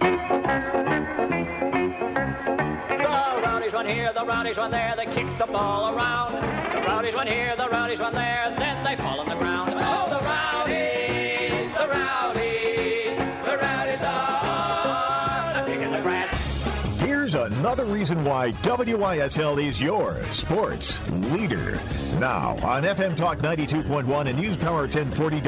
The Rowdies run here, the Rowdies run there, they kick the ball around. The Rowdies run here, the Rowdies run there, then they fall on the ground. Oh, the Rowdies, the Rowdies, the Rowdies are kicking the grass. Here's another reason why WYSL is your sports leader. Now, on FM Talk 92.1 and News Power 1040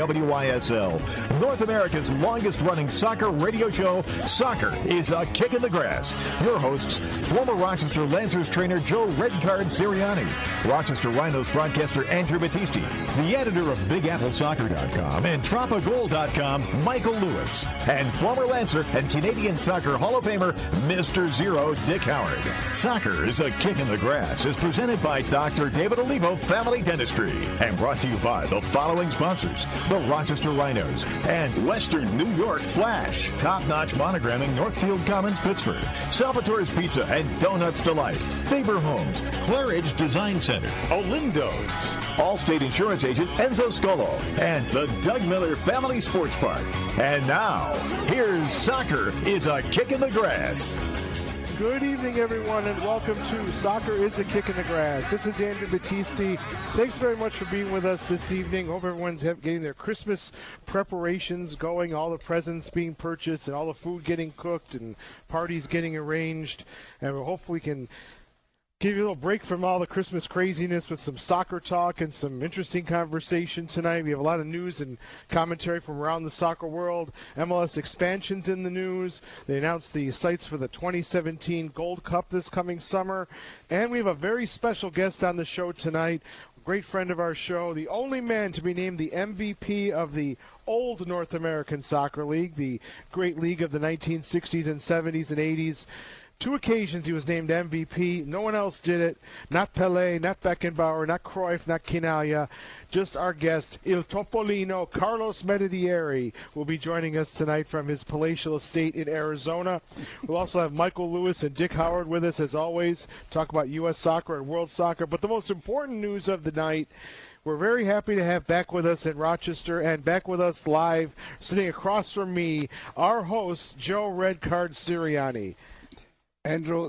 WYSL, North America's longest-running soccer radio show, Soccer is a Kick in the Grass. Your hosts, former Rochester Lancers trainer Joe Redcard Sirianni, Rochester Rhinos broadcaster Andrew Battisti, the editor of BigAppleSoccer.com and TropaGold.com, Michael Lewis, and former Lancer and Canadian Soccer Hall of Famer, Mr. Zero, Dick Howard. Soccer is a Kick in the Grass is presented by Dr. David Olivo Family Dentistry and brought to you by the following sponsors: the Rochester Rhinos and Western New York Flash, top-notch monogramming, Northfield Commons, Pittsburgh, Salvatore's Pizza and Donuts Delight, Faber Homes, Claridge Design Center, Olindo's, Allstate Insurance Agent Enzo Scolo, and the Doug Miller Family Sports Park. And now, here's Soccer is a Kick in the Grass. Good evening, everyone, and welcome to Soccer is a Kick in the Grass. This is Andrew Battisti. Thanks very much for being with us this evening. Hope everyone's getting their Christmas preparations going, all the presents being purchased, and all the food getting cooked, and parties getting arranged. And we hopefully can give you a little break from all the Christmas craziness with some soccer talk and some interesting conversation tonight. We have a lot of news and commentary from around the soccer world. MLS expansion's in the news. They announced the sites for the 2017 Gold Cup this coming summer. And we have a very special guest on the show tonight, a great friend of our show, the only man to be named the MVP of the old North American Soccer League, the great league of the 1960s and 70s and 80s. 2 occasions he was named MVP. No one else did it. Not Pelé, not Beckenbauer, not Cruyff, not Quinaglia. Just our guest, Il Topolino, Carlos Medidieri, will be joining us tonight from his palatial estate in Arizona. We'll also have Michael Lewis and Dick Howard with us, as always, talk about U.S. soccer and world soccer. But the most important news of the night, we're very happy to have back with us in Rochester and back with us live, sitting across from me, our host, Joe Redcard Sirianni. Andrew,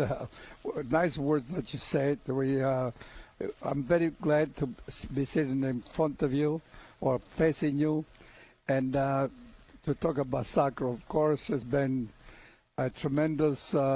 nice words that you said. I'm very glad to be sitting in front of you or facing you and to talk about soccer. Of course, it's been a tremendous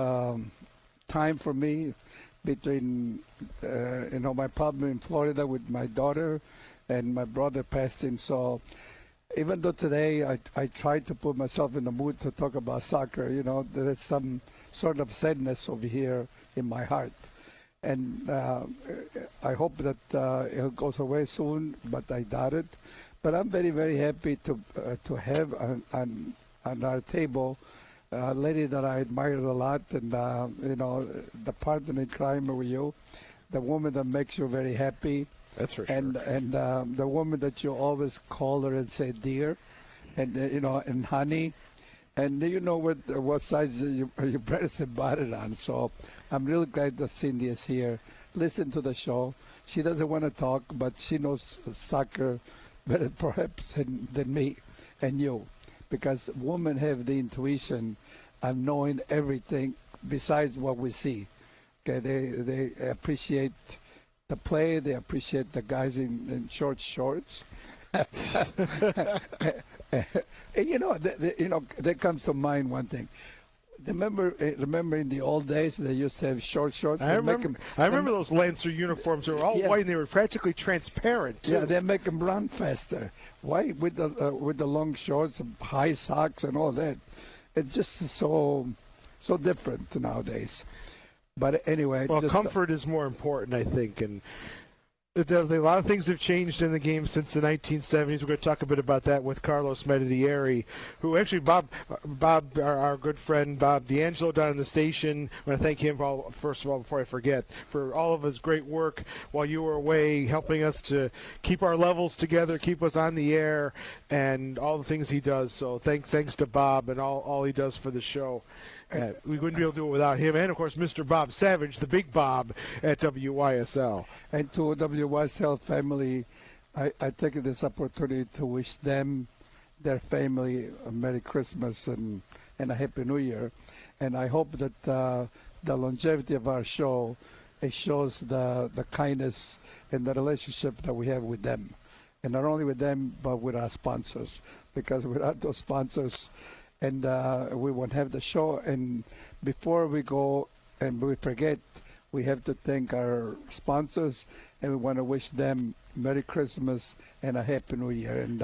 time for me between, my problem in Florida with my daughter and my brother passing. So even though today I tried to put myself in the mood to talk about soccer, there is some sort of sadness over here in my heart. And I hope that it goes away soon, but I doubt it. But I'm very, very happy to have on our table a lady that I admire a lot, and, the partner in crime with you, the woman that makes you very happy. That's for sure. And the woman that you always call her and say dear, and and honey, and you know what size your breast and butter on. So I'm really glad that Cindy is here. Listen to the show. She doesn't want to talk, but she knows soccer better perhaps than me and you, because women have the intuition of knowing everything besides what we see. Okay, they appreciate the play. They appreciate the guys in short shorts. And, there comes to mind one thing. Remember in the old days they used to have short shorts. I remember those Lancer uniforms. They were all white and they were practically transparent too. Yeah, they make them run faster. Why with the long shorts, and high socks, and all that? It's just so different nowadays. But anyway, well, comfort is more important, I think, and a lot of things have changed in the game since the 1970s. We're going to talk a bit about that with Carlos Medidieri, who actually Bob, our good friend Bob D'Angelo down in the station. I want to thank him first of all, before I forget, for all of his great work while you were away, helping us to keep our levels together, keep us on the air, and all the things he does. So thanks to Bob and all he does for the show. We wouldn't be able to do it without him. And, of course, Mr. Bob Savage, the big Bob at WYSL. And to WYSL family, I take this opportunity to wish them, their family, a Merry Christmas and and a Happy New Year. And I hope that the longevity of our show, it shows the kindness and the relationship that we have with them. And not only with them, but with our sponsors. Because without those sponsors, and we won't have the show. And before we go and we forget, we have to thank our sponsors, and we want to wish them Merry Christmas and a Happy New Year. And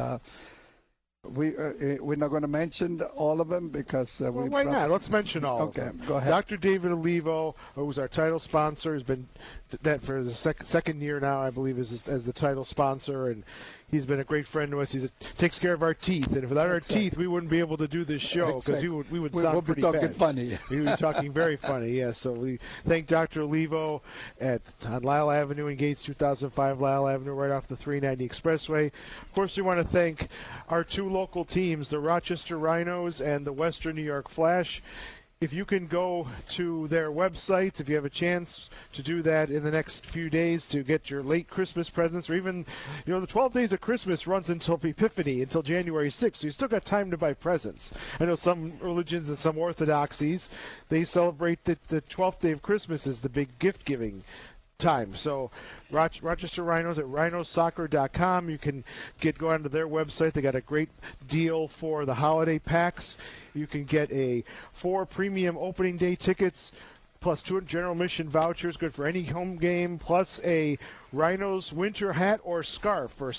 we're not going to mention all of them because why not? Let's mention all of them. Okay, go ahead. Dr. David Olivo, who's our title sponsor, has been that for the second year now, I believe, as the title sponsor, and he's been a great friend to us. He takes care of our teeth, and without our teeth, we wouldn't be able to do this show because we would sound pretty bad. We'll be talking funny. We would be talking very funny, yes. So we thank Dr. Olivo on Lyle Avenue in Gates, 2005 Lyle Avenue, right off the 390 Expressway. Of course, we want to thank our two local teams, the Rochester Rhinos and the Western New York Flash. If you can go to their websites, if you have a chance to do that in the next few days to get your late Christmas presents, or even, the 12 days of Christmas runs until Epiphany, until January 6th, so you still got time to buy presents. I know some religions and some orthodoxies, they celebrate the 12th day of Christmas as the big gift-giving time. So Rochester Rhinos at rhinosoccer.com. You can go onto their website. They got a great deal for the holiday packs. You can get 4 premium opening day tickets plus 2 general admission vouchers, good for any home game, plus a Rhinos winter hat or scarf for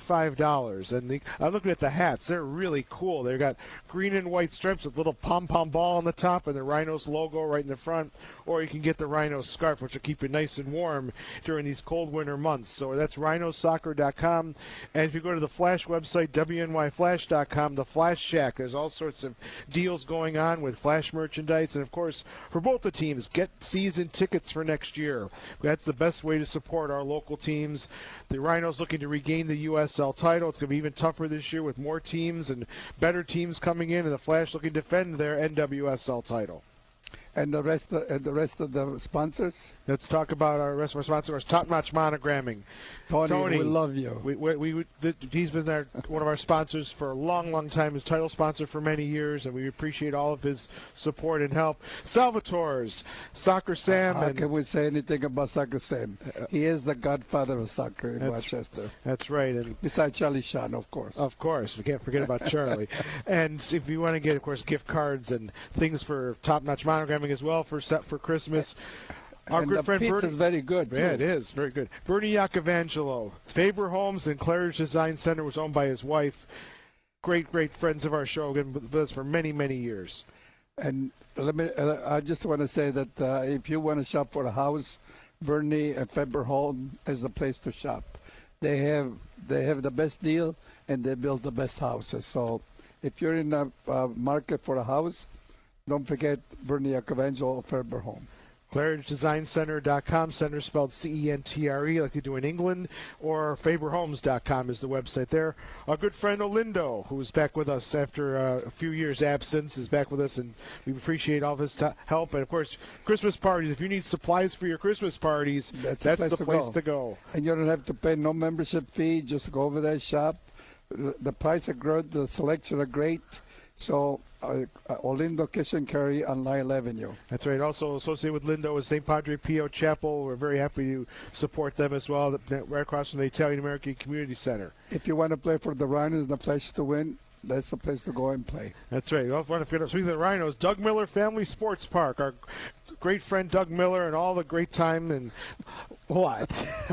$75. And I'm looking at the hats. They're really cool. They've got green and white stripes with little pom-pom ball on the top and the Rhinos logo right in the front. Or you can get the Rhinos scarf, which will keep you nice and warm during these cold winter months. So that's rhinosoccer.com. And if you go to the Flash website, wnyflash.com, the Flash Shack, there's all sorts of deals going on with Flash merchandise. And, of course, for both the teams, get season tickets for next year. That's the best way to support our local teams. The Rhinos looking to regain the USL title. It's going to be even tougher this year with more teams and better teams coming in, and the Flash looking to defend their NWSL title. And the rest of the sponsors? Let's talk about our rest of our sponsors. Top Notch Monogramming. Tony, we love you. He's been one of our sponsors for a long, long time. His title sponsor for many years, and we appreciate all of his support and help. Salvatore's, Soccer Sam. How can we say anything about Soccer Sam? He is the godfather of soccer in Rochester. That's right. And besides Charlie Shan, of course. Of course. We can't forget about Charlie. And if you want to get, of course, gift cards and things for Top Notch Monogramming as well for Christmas. Our good friend Bernie is very good. Yeah, it is very good. Bernie Iacovangelo, Faber Homes and Claridge Design Center, was owned by his wife. Great friends of our show, been with us for many, many years. And I just want to say that if you want to shop for a house, Bernie and Faber Home is the place to shop. They have the best deal, and they build the best houses. So if you're in the market for a house, don't forget Bernie Iacovangelo, Faber Home. ClaridgeDesignCenter.com, center spelled C-E-N-T-R-E, like they do in England, or FaberHomes.com is the website there. Our good friend Olindo, who is back with us after a few years' absence, is back with us, and we appreciate all of his help. And, of course, Christmas parties. If you need supplies for your Christmas parties, that's the place to go. And you don't have to pay no membership fee. Just go over there, shop. The price are good. The selection are great. So, Olindo Kitchen Curry on Lyle Avenue. That's right. Also associated with Lindo is St. Padre Pio Chapel. We're very happy to support them as well, right across from the Italian American Community Center. If you want to play for the Rhinos, the place to win, that's the place to go and play. That's right. Speaking of the Rhinos, Doug Miller Family Sports Park. Our great friend Doug Miller and all the great time and what?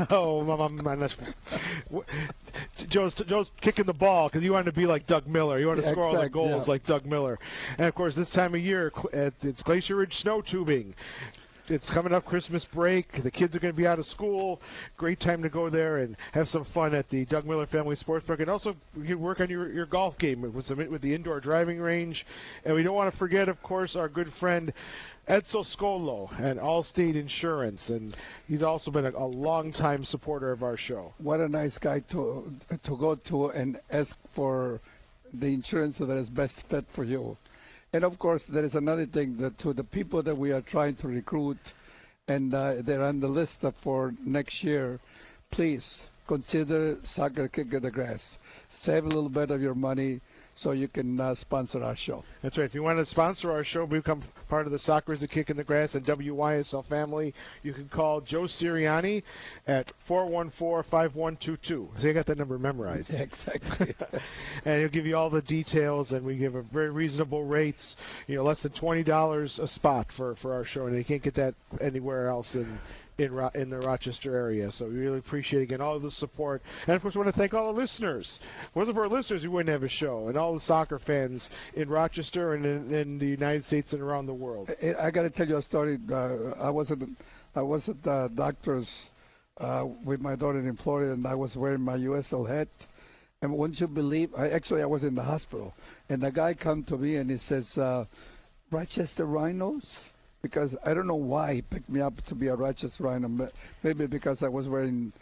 Joe's kicking the ball because you want to be like Doug Miller. You want to score all the goals like Doug Miller. And of course, this time of year, it's Glacier Ridge snow tubing. It's coming up Christmas break. The kids are going to be out of school. Great time to go there and have some fun at the Doug Miller Family Sports Park. And also, you can work on your golf game with the indoor driving range. And we don't want to forget, of course, our good friend Edsel Scolo and Allstate Insurance. And he's also been a long-time supporter of our show. What a nice guy to go to and ask for the insurance that is best fit for you. And, of course, there is another thing that to the people that we are trying to recruit, and they're on the list for next year, please consider Soccer Kick in the Grass. Save a little bit of your money so you can sponsor our show. That's right. If you want to sponsor our show, become part of the Soccer is a Kick in the Grass and WYSL family, you can call Joe Sirianni at 414-5122. See, I got that number memorized. Yeah, exactly. And he'll give you all the details, and we give a very reasonable rates, less than $20 a spot for our show, and you can't get that anywhere else in the Rochester area. So we really appreciate, again, all of the support. And, of course, we want to thank all the listeners. If it wasn't for our listeners, we wouldn't have a show. And all the soccer fans in Rochester and in the United States and around the world. I got to tell you a story. I was at the doctor's with my daughter in Florida, and I was wearing my USL hat. And wouldn't you believe, I was in the hospital. And the guy come to me and he says, Rochester Rhinos? Because I don't know why he picked me up to be a Rochester Rhino. Maybe because I was wearing,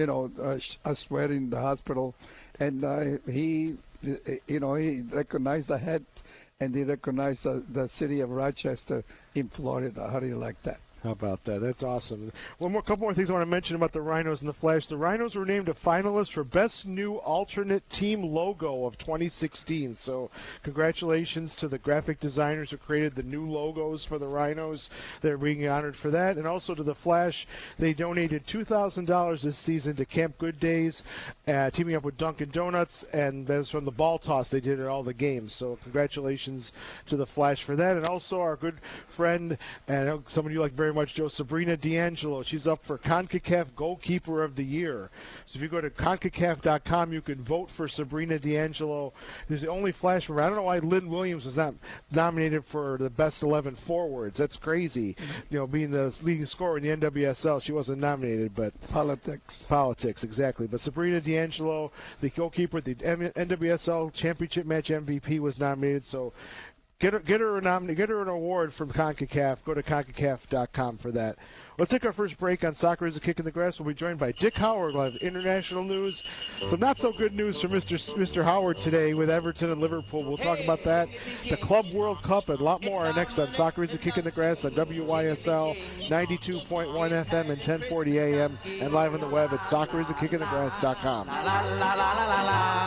a sweater in the hospital. And he recognized the hat, and he recognized the city of Rochester in Florida. How do you like that? How about that? That's awesome. Couple more things I want to mention about the Rhinos and the Flash. The Rhinos were named a finalist for Best New Alternate Team Logo of 2016. So congratulations to the graphic designers who created the new logos for the Rhinos. They're being honored for that. And also to the Flash, they donated $2,000 this season to Camp Good Days, teaming up with Dunkin' Donuts, and that was from the ball toss they did at all the games. So congratulations to the Flash for that. And also our good friend, and someone you like very much, Joe, Sabrina D'Angelo. She's up for CONCACAF Goalkeeper of the Year. So if you go to CONCACAF.com, you can vote for Sabrina D'Angelo. There's the only Flash member. I don't know why Lynn Williams was not nominated for the Best 11 Forwards. That's crazy. Being the leading scorer in the NWSL, she wasn't nominated, but... Politics, exactly. But Sabrina D'Angelo, the goalkeeper at the NWSL Championship Match MVP, was nominated, so... Get her an award from CONCACAF. Go to CONCACAF.com for that. Let's take our first break on Soccer is a Kick in the Grass. We'll be joined by Dick Howard. We'll have international news. Some not so good news for Mr. Howard today with Everton and Liverpool. We'll talk about that. The Club World Cup and a lot more next on Soccer is a Kick in the Grass on WYSL 92.1 FM and 1040 AM and live on the web at soccerisakickinthegrass.com. La la la la la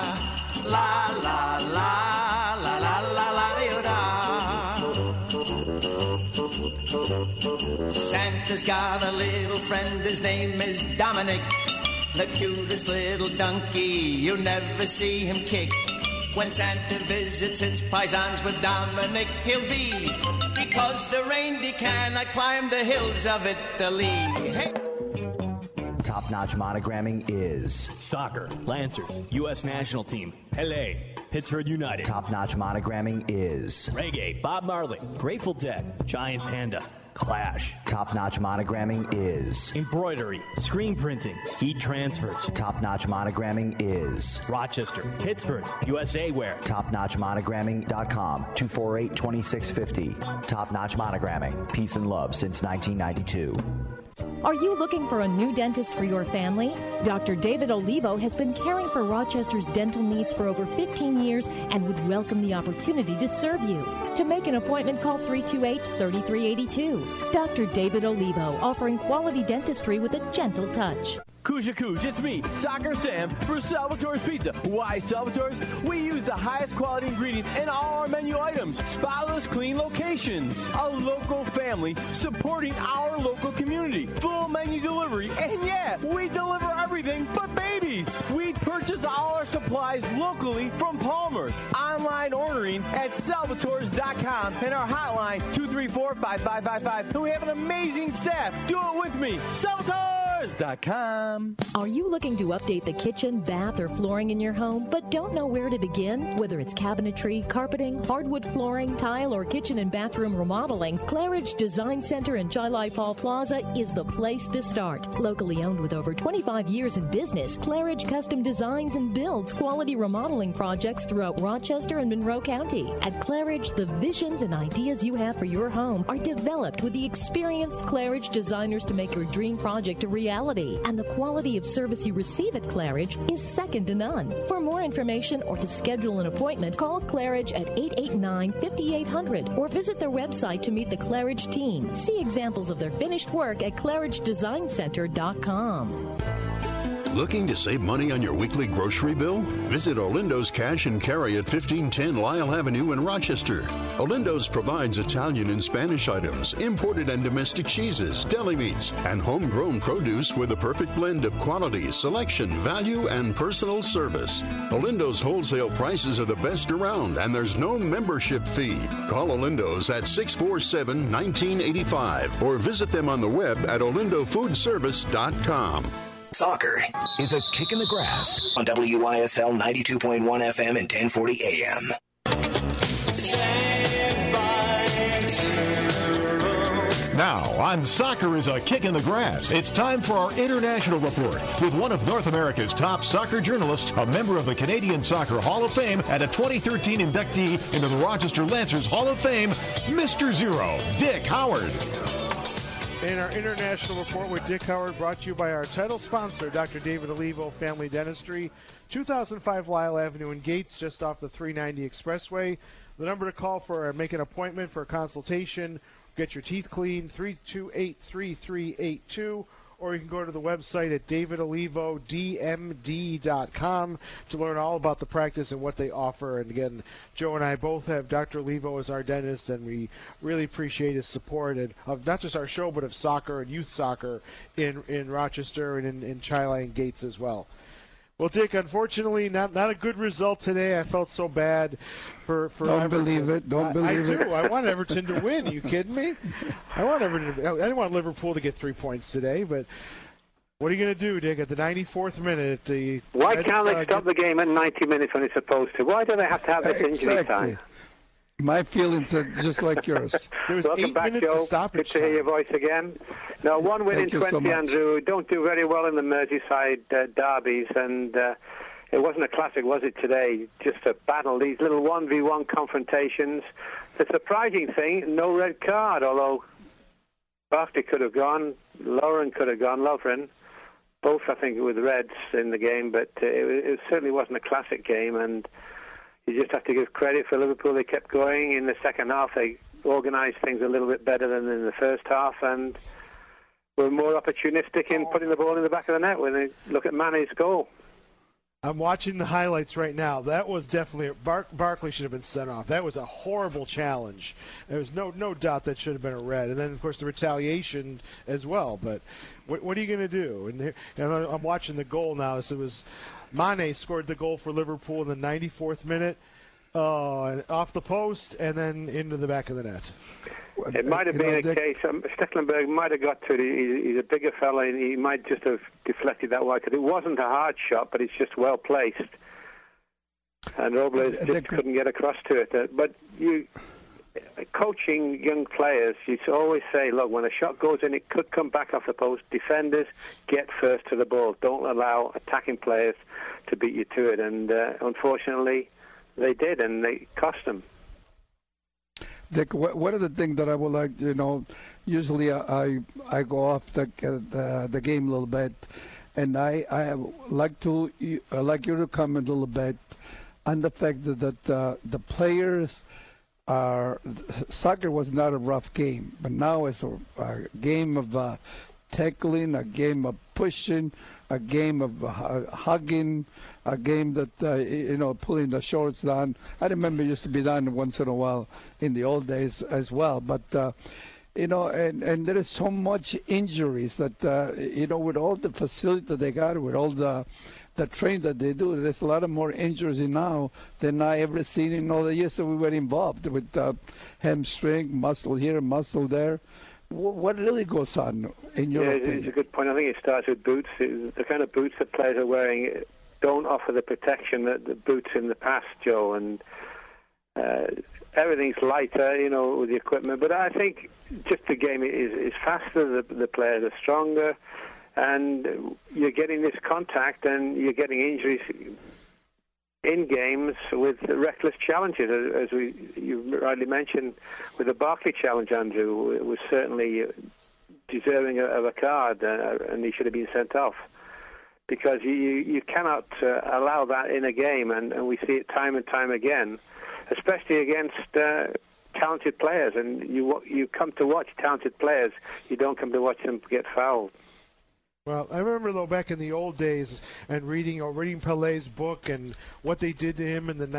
la la la la la la. Santa's got a little friend, his name is Dominic, the cutest little donkey, you never see him kick. When Santa visits his paisans with Dominic, he'll be, because the reindeer cannot climb the hills of Italy. Hey. Top-notch monogramming is soccer, Lancers, U.S. national team, Pele, Pittsburgh United. Top-notch monogramming is reggae, Bob Marley, Grateful Dead, Giant Panda, Clash. Top-notch monogramming is embroidery, screen printing, heat transfers. Top-notch monogramming is Rochester, Pittsburgh, USA Wear. TopNotchMonogramming.com, 248-2650. Top-notch monogramming, peace and love since 1992. Are you looking for a new dentist for your family? Dr. David Olivo has been caring for Rochester's dental needs for over 15 years and would welcome the opportunity to serve you. To make an appointment, call 328-3382. Dr. David Olivo, offering quality dentistry with a gentle touch. Kuja Kuj, it's me, Soccer Sam, for Salvatore's Pizza. Why Salvatore's? We use the highest quality ingredients in all our menu items. Spotless, clean locations. A local family supporting our local community. Full menu delivery. And yeah, we deliver everything but babies. We purchase all our supplies locally from Palmer's. Online ordering at salvatores.com and our hotline 234-5555. And we have an amazing staff. Do it with me. Salvatores.com. Are you looking to update the kitchen, bath, or flooring in your home, but don't know where to begin? Whether it's cabinetry, carpeting, hardwood flooring, tile, or kitchen and bathroom remodeling, Claridge Design Center in Chilai Paul Plaza is the place to start. Locally owned with over 25 years in business, Claridge custom designs and builds quality remodeling projects throughout Rochester and Monroe County. At Claridge, the visions and ideas you have for your home are developed with the experienced Claridge designers to make your dream project a reality. And the quality of service you receive at Claridge is second to none. For more information or to schedule an appointment, call Claridge at 889-5800 or visit their website to meet the Claridge team. See examples of their finished work at ClaridgeDesignCenter.com. Looking to save money on your weekly grocery bill? Visit Olindo's Cash and Carry at 1510 Lyle Avenue in Rochester. Olindo's provides Italian and Spanish items, imported and domestic cheeses, deli meats, and homegrown produce with a perfect blend of quality, selection, value, and personal service. Olindo's wholesale prices are the best around, and there's no membership fee. Call Olindo's at 647-1985 or visit them on the web at olindofoodservice.com. Soccer is a kick in the grass on WYSL 92.1 FM and 1040 AM. Now, on Soccer is a Kick in the Grass, it's time for our International Report with one of North America's top soccer journalists, a member of the Canadian Soccer Hall of Fame, and a 2013 inductee into the Rochester Lancers Hall of Fame, Mr. Zero, Dick Howard. In our International Report with Dick Howard, brought to you by our title sponsor, Dr. David Olivo Family Dentistry, 2005 Lyle Avenue in Gates, just off the 390 Expressway. The number to call for make an appointment for a consultation, get your teeth cleaned, 328-3382, or you can go to the website at davidolivodmd.com to learn all about the practice and what they offer. And again, Joe and I both have Dr. Olivo as our dentist, and we really appreciate his support of not just our show, but of soccer and youth soccer in Rochester and in Chi-Li and Gates as well. Well, Dick, unfortunately, not a good result today. I felt so bad for Don't Everton. believe it. Don't believe it. I do. I want Everton to win. Are you kidding me? I didn't want Liverpool to get 3 points today, but what are you going to do, Dick? At the 94th minute, why can't they stop the game at 90 minutes when it's supposed to? Why do they have to have this injury time? My feelings are just like yours. Welcome back, Joe. Good to hear your voice again. Now, one win in 20, so Andrew. Don't do very well in the Merseyside derbies, and it wasn't a classic, was it, today? Just a battle, these little 1v1 confrontations. The surprising thing, no red card, although Barkley could have gone, Lovren could have gone, both, I think, with reds in the game, but it certainly wasn't a classic game, and you just have to give credit for Liverpool. They kept going. In the second half, they organised things a little bit better than in the first half, and were more opportunistic in putting the ball in the back of the net when they look at Mane's goal. I'm watching the highlights right now. That was definitely Barkley should have been sent off. That was a horrible challenge. There was no doubt that should have been a red. And then, of course, the retaliation as well. But what are you going to do? And I'm watching the goal now. So it was Mane scored the goal for Liverpool in the 94th minute, off the post, and then into the back of the net. It might have been a case. Stecklenburg might have got to it. He's a bigger fella, and he might just have deflected that wide, because it wasn't a hard shot, but it's just well placed. And Robles just couldn't get across to it. But coaching young players, you always say, look, when a shot goes in, it could come back off the post. Defenders, get first to the ball. Don't allow attacking players to beat you to it. And unfortunately, they did, and they cost them. Dick, one of the things that I would like, usually I go off the game a little bit, and I like you to comment a little bit on the fact that the players soccer was not a rough game, but now it's a game of tackling, a game of pushing, a game of hugging, a game that, pulling the shorts down. I remember it used to be done once in a while in the old days as well. But, and there is so much injuries that, with all the facility that they got, with all the training that they do, there's a lot of more injuries now than I ever seen in all the years that we were involved with hamstring, muscle here, muscle there. What really goes on in your opinion? It's a good point. I think it starts with boots. The kind of boots that players are wearing don't offer the protection that the boots in the past, Joe, and everything's lighter, with the equipment. But I think just the game is faster, the players are stronger, and you're getting this contact and you're getting injuries in games with reckless challenges, as you rightly mentioned with the Barkley challenge. Andrew, it was certainly deserving of a card, and he should have been sent off, because you cannot allow that in a game, and we see it time and time again, especially against talented players. And you come to watch talented players, you don't come to watch them get fouled. Well, I remember, though, back in the old days and reading Pelé's book and what they did to him in the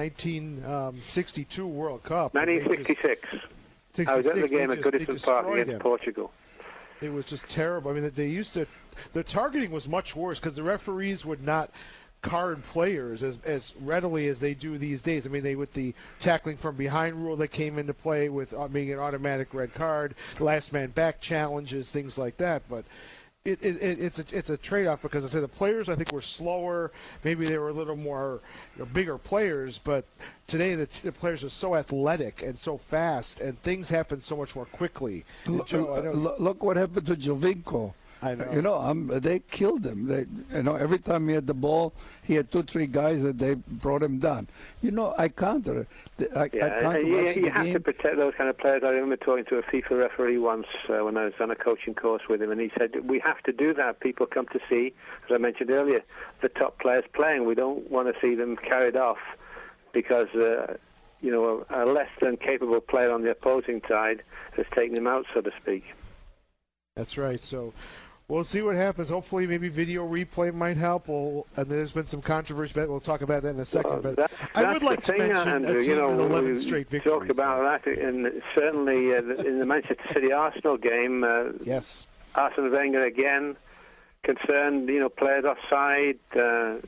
1962 World Cup. 1966. I was at the game at Goodison Park against Portugal. It was just terrible. I mean, the targeting was much worse because the referees would not card players as readily as they do these days. I mean, with the tackling from behind rule that came into play with being an automatic red card, last man back challenges, things like that. But it's a trade-off because I say the players I think were slower. Maybe they were a little more bigger players, but today the players are so athletic and so fast, and things happen so much more quickly. Look what happened to Jovinko. I know. They killed him. Every time he had the ball, he had 2-3 guys that they brought him down. I counter it. You have to protect those kind of players. I remember talking to a FIFA referee once when I was on a coaching course with him, and he said, we have to do that. People come to see, as I mentioned earlier, the top players playing. We don't want to see them carried off because, a less than capable player on the opposing side has taken him out, so to speak. That's right. So we'll see what happens. Hopefully, maybe video replay might help. And there's been some controversy, but we'll talk about that in a second. But I would like to mention Andrew, 11 straight victories. Talk about that, and certainly in the Manchester City-Arsenal game, yes, Arsene Wenger again concerned, players offside. And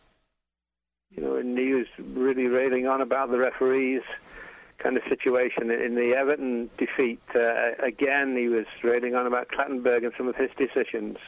he was really railing on about the referees. Kind of situation in the Everton defeat. Again, he was railing on about Clattenburg and some of his decisions.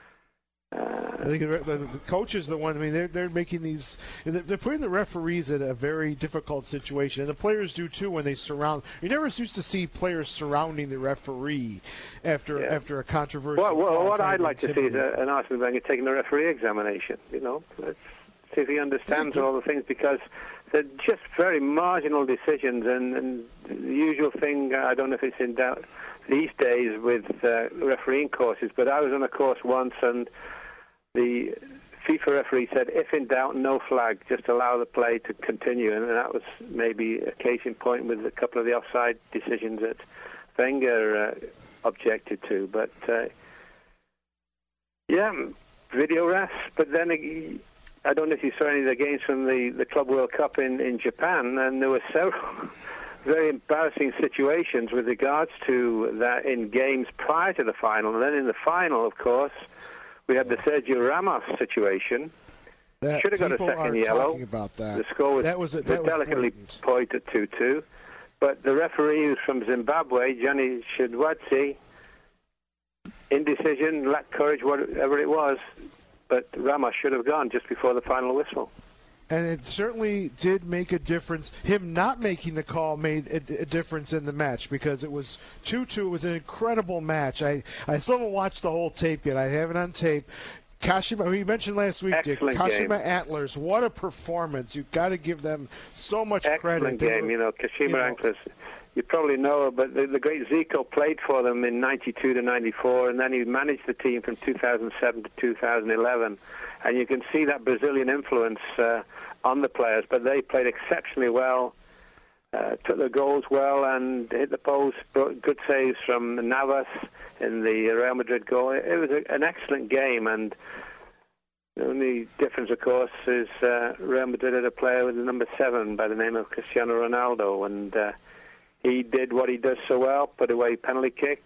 I think the coach is the one. I mean, they're making these. They're putting the referees in a very difficult situation, and the players do too when they surround. You never used to see players surrounding the referee after a controversy. What I'd like to see is an Arsene Wenger taking a referee examination. Let's see if he understands all the things, because they're just very marginal decisions, and the usual thing, I don't know if it's in doubt these days with refereeing courses, but I was on a course once and the FIFA referee said, if in doubt, no flag, just allow the play to continue, and that was maybe a case in point with a couple of the offside decisions that Wenger objected to. But, video refs, but then I don't know if you saw any of the games from the Club World Cup in Japan, and there were several very embarrassing situations with regards to that in games prior to the final. And then in the final, of course, we had the Sergio Ramos situation. Should have got a second yellow. About that. The score was delicately poised at 2-2. But the referee, who's from Zimbabwe, Johnny Shedwadzi, indecision, lacked courage, whatever it was, but Ramos should have gone just before the final whistle. And it certainly did make a difference. Him not making the call made a difference in the match, because it was 2-2. It was an incredible match. I still haven't watched the whole tape yet. I have it on tape. Kashima, who you mentioned last week, Dick, Kashima Antlers, what a performance. You've got to give them so much credit. Excellent game, Kashima Antlers. You probably know her, but the great Zico played for them in 92 to 94, and then he managed the team from 2007 to 2011. And you can see that Brazilian influence on the players, but they played exceptionally well, took their goals well, and hit the post, brought good saves from Navas in the Real Madrid goal. It was an excellent game, and the only difference, of course, is Real Madrid had a player with the number 7 by the name of Cristiano Ronaldo, and he did what he does so well, put away penalty kick,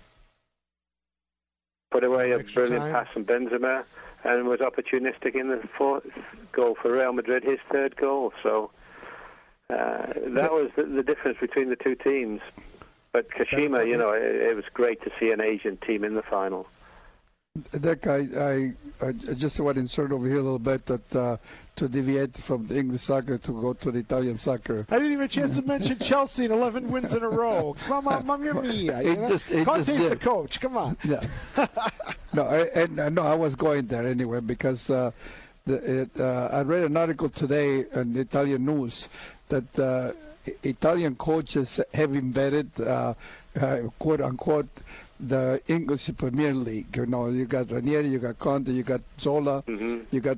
put away a brilliant pass from Benzema, and was opportunistic in the fourth goal for Real Madrid, his third goal. So that was the difference between the two teams. But Kashima, it was great to see an Asian team in the final. Dick, I just want to insert over here a little bit that to deviate from the English soccer to go to the Italian soccer. I didn't even have a chance to mention Chelsea and 11 wins in a row. Come on, Mamma Mia. Conte's the coach. Come on. Yeah. No, I was going there anyway because I read an article today in the Italian news that Italian coaches have embedded, quote unquote, the English Premier League. You got Ranieri, you got Conte, you got Zola, you got.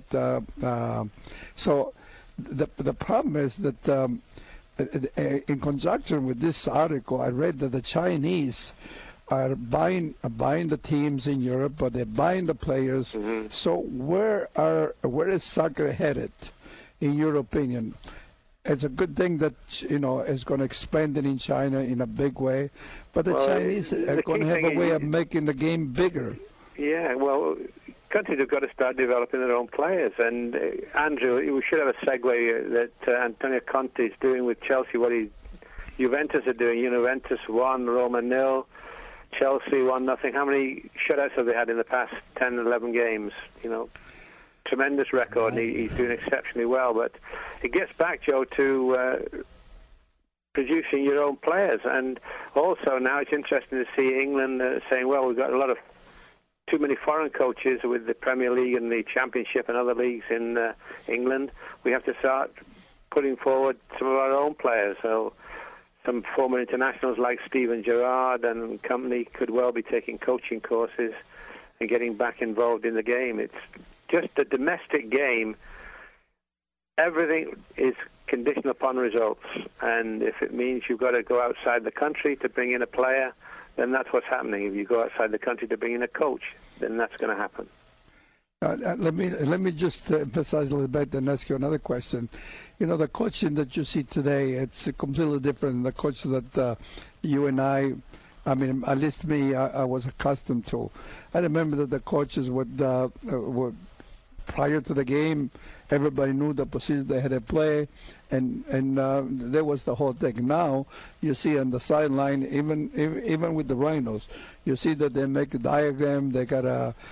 So the problem is that in conjunction with this article, I read that the Chinese are buying the teams in Europe, but they're buying the players. Mm-hmm. So where is soccer headed, in your opinion? It's a good thing that is going to expand it in China in a big way, but the Chinese are going to have a way of making the game bigger. Yeah, well, countries have got to start developing their own players. And Andrew, we should have a segue that Antonio Conte is doing with Chelsea. What Juventus are doing. Juventus 1, Roma 0, Chelsea 1-0. How many shutouts have they had in the past 10, 11 games? Tremendous record, and he's doing exceptionally well. But it gets back, Joe, to producing your own players. And also now it's interesting to see England saying, well, we've got too many foreign coaches with the Premier League and the Championship and other leagues in England. We have to start putting forward some of our own players. So some former internationals like Steven Gerrard and company could well be taking coaching courses and getting back involved in the game. It's just a domestic game. Everything is conditional upon results, and if it means you've got to go outside the country to bring in a player, then that's what's happening. If you go outside the country to bring in a coach, then that's going to happen. Let me just emphasize a little bit and ask you another question. The coaching that you see today, it's completely different than the coach that you and I mean, at least me, I was accustomed to. I remember that the coaches would prior to the game, everybody knew the position they had to play, and there was the whole thing. Now you see on the sideline, even with the Rhinos, you see that they make a diagram. They got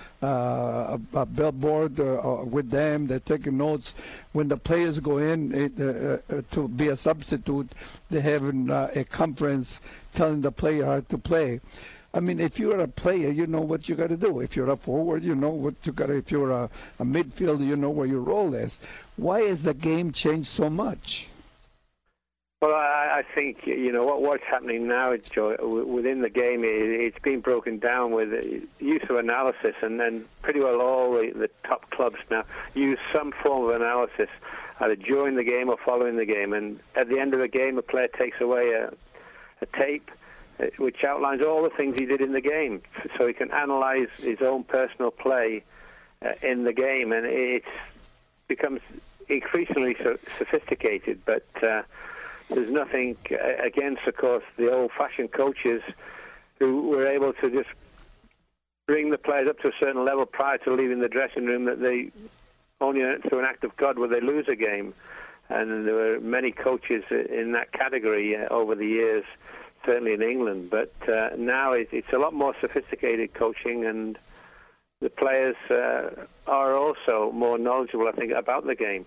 a billboard with them. They're taking notes. When the players go in to be a substitute, they have a conference telling the player how to play. I mean, if you're a player, you know what you got to do. If you're a forward, you know what you got to. If you're a midfielder, you know where your role is. Why has the game changed so much? Well, I think what's happening now, Joe, within the game, it's been broken down with use of analysis, and then pretty well all the top clubs now use some form of analysis, either during the game or following the game. And at the end of the game, a player takes away a tape which outlines all the things he did in the game, so he can analyze his own personal play in the game, and it becomes increasingly sophisticated. But there's nothing against, of course, the old-fashioned coaches who were able to just bring the players up to a certain level prior to leaving the dressing room, that they only through an act of God would they lose a game. And there were many coaches in that category over the years, certainly in England, but now it's a lot more sophisticated coaching, and the players are also more knowledgeable, I think, about the game.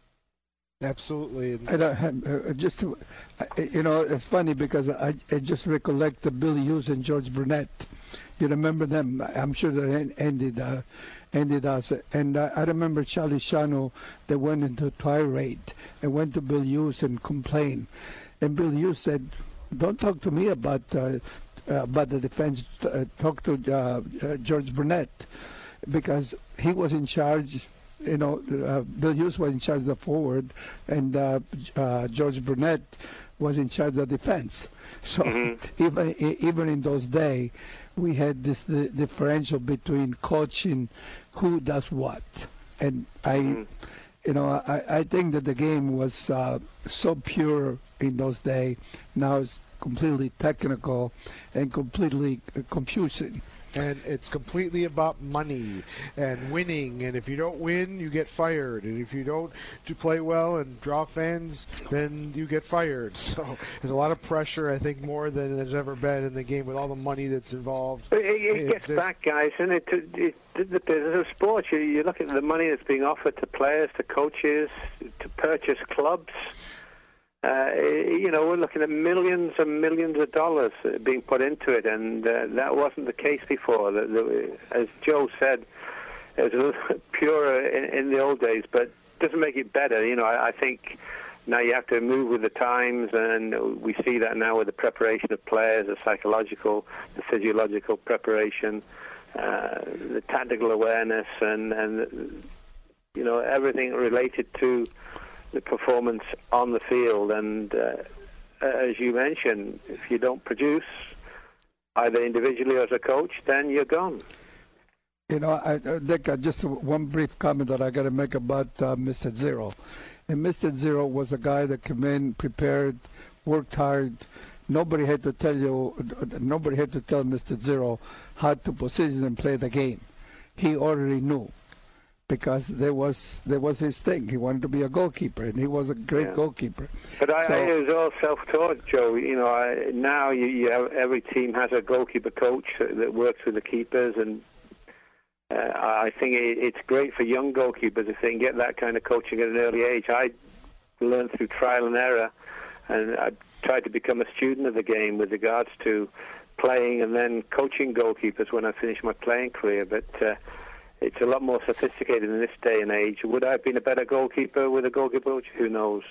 Absolutely. It's funny because I just recollect the Bill Hughes and George Burnett. You remember them? I'm sure they ended us. And I remember Charlie Shano, they went into tirade and went to Bill Hughes and complained. And Bill Hughes said, "Don't talk to me about the defense. Talk to George Burnett, because he was in charge. Bill Hughes was in charge of the forward, and George Burnett was in charge of the defense. So even in those days, we had this differential between coaching who does what, and I think that the game was so pure in those days. Now it's completely technical and completely confusing. And it's completely about money and winning. And if you don't win, you get fired. And if you don't play well and draw fans, then you get fired. So there's a lot of pressure, I think, more than there's ever been in the game with all the money that's involved. It gets back, guys, and the business of sports. You look at the money that's being offered to players, to coaches, to purchase clubs. We're looking at millions and millions of dollars being put into it, and that wasn't the case before. As Joe said, it was a little purer in the old days, but doesn't make it better. I think now you have to move with the times, and we see that now with the preparation of players, the psychological, the physiological preparation, the tactical awareness, and everything related to the performance on the field. And as you mentioned, if you don't produce either individually or as a coach, then you're gone. You know, Dick, just one brief comment that I got to make about Mr. Zero. And Mr. Zero was a guy that came in, prepared, worked hard. Nobody had to tell Mr. Zero how to position and play the game. He already knew, because there was his thing. He wanted to be a goalkeeper, and he was a great goalkeeper. But it was all self-taught, Joe. You know, now you have, every team has a goalkeeper coach that works with the keepers, and I think it's great for young goalkeepers if they can get that kind of coaching at an early age. I learned through trial and error, and I tried to become a student of the game with regards to playing and then coaching goalkeepers when I finished my playing career. But it's a lot more sophisticated in this day and age. Would I have been a better goalkeeper with a goalkeeper coach? Who knows?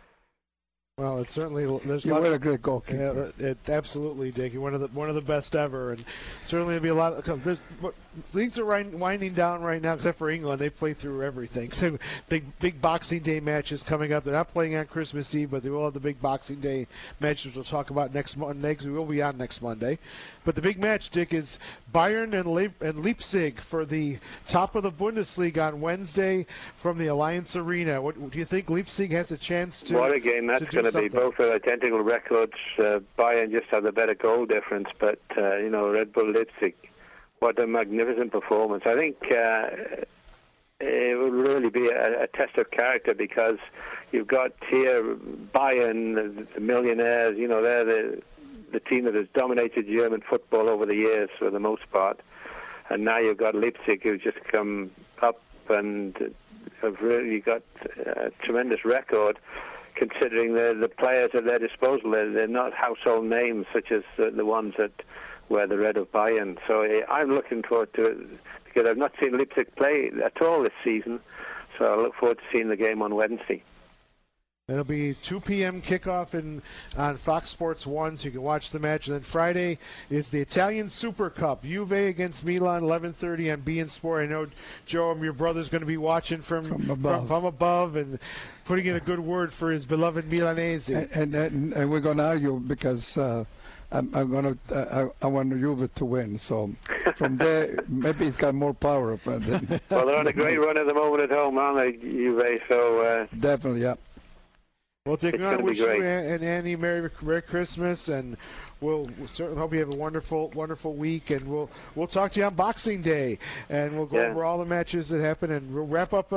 Well, it's certainly you were a great goalkeeper. Absolutely, Dick. You're one of the best ever, and certainly there'll be a lot of. Leagues are winding down right now, except for England. They play through everything. So big Boxing Day matches coming up. They're not playing on Christmas Eve, but they will have the big Boxing Day matches we'll talk about next Monday. We will be on next Monday. But the big match, Dick, is Bayern and Leipzig for the top of the Bundesliga on Wednesday from the Alliance Arena. What do you think? Leipzig has a chance to. What a game that's going to be. Both are identical records. Bayern just have the better goal difference, but Red Bull Leipzig, what a magnificent performance. I think it will really be a test of character, because you've got here Bayern, the millionaires, they're the team that has dominated German football over the years for the most part, and now you've got Leipzig, who've just come up and have really got a tremendous record, considering the players at their disposal. They're not household names such as the ones that wear the red of Bayern. So I'm looking forward to it, because I've not seen Leipzig play at all this season, so I look forward to seeing the game on Wednesday. It'll be 2 p.m. kickoff on Fox Sports 1, so you can watch the match. And then Friday is the Italian Super Cup, Juve against Milan, 11:30 on beIN Sport. I know, Joe, your brother's going to be watching from above and putting in a good word for his beloved Milanese. And we're going to argue, because I want Juve to win. So from there, maybe he's got more power. Well, they're on a great run at the moment at home, aren't they, Juve? So definitely, yeah. Well, Dick, I wish you and Annie Merry Christmas, and we'll certainly hope you have a wonderful week, and we'll talk to you on Boxing Day, and we'll go over all the matches that happen, and we'll wrap up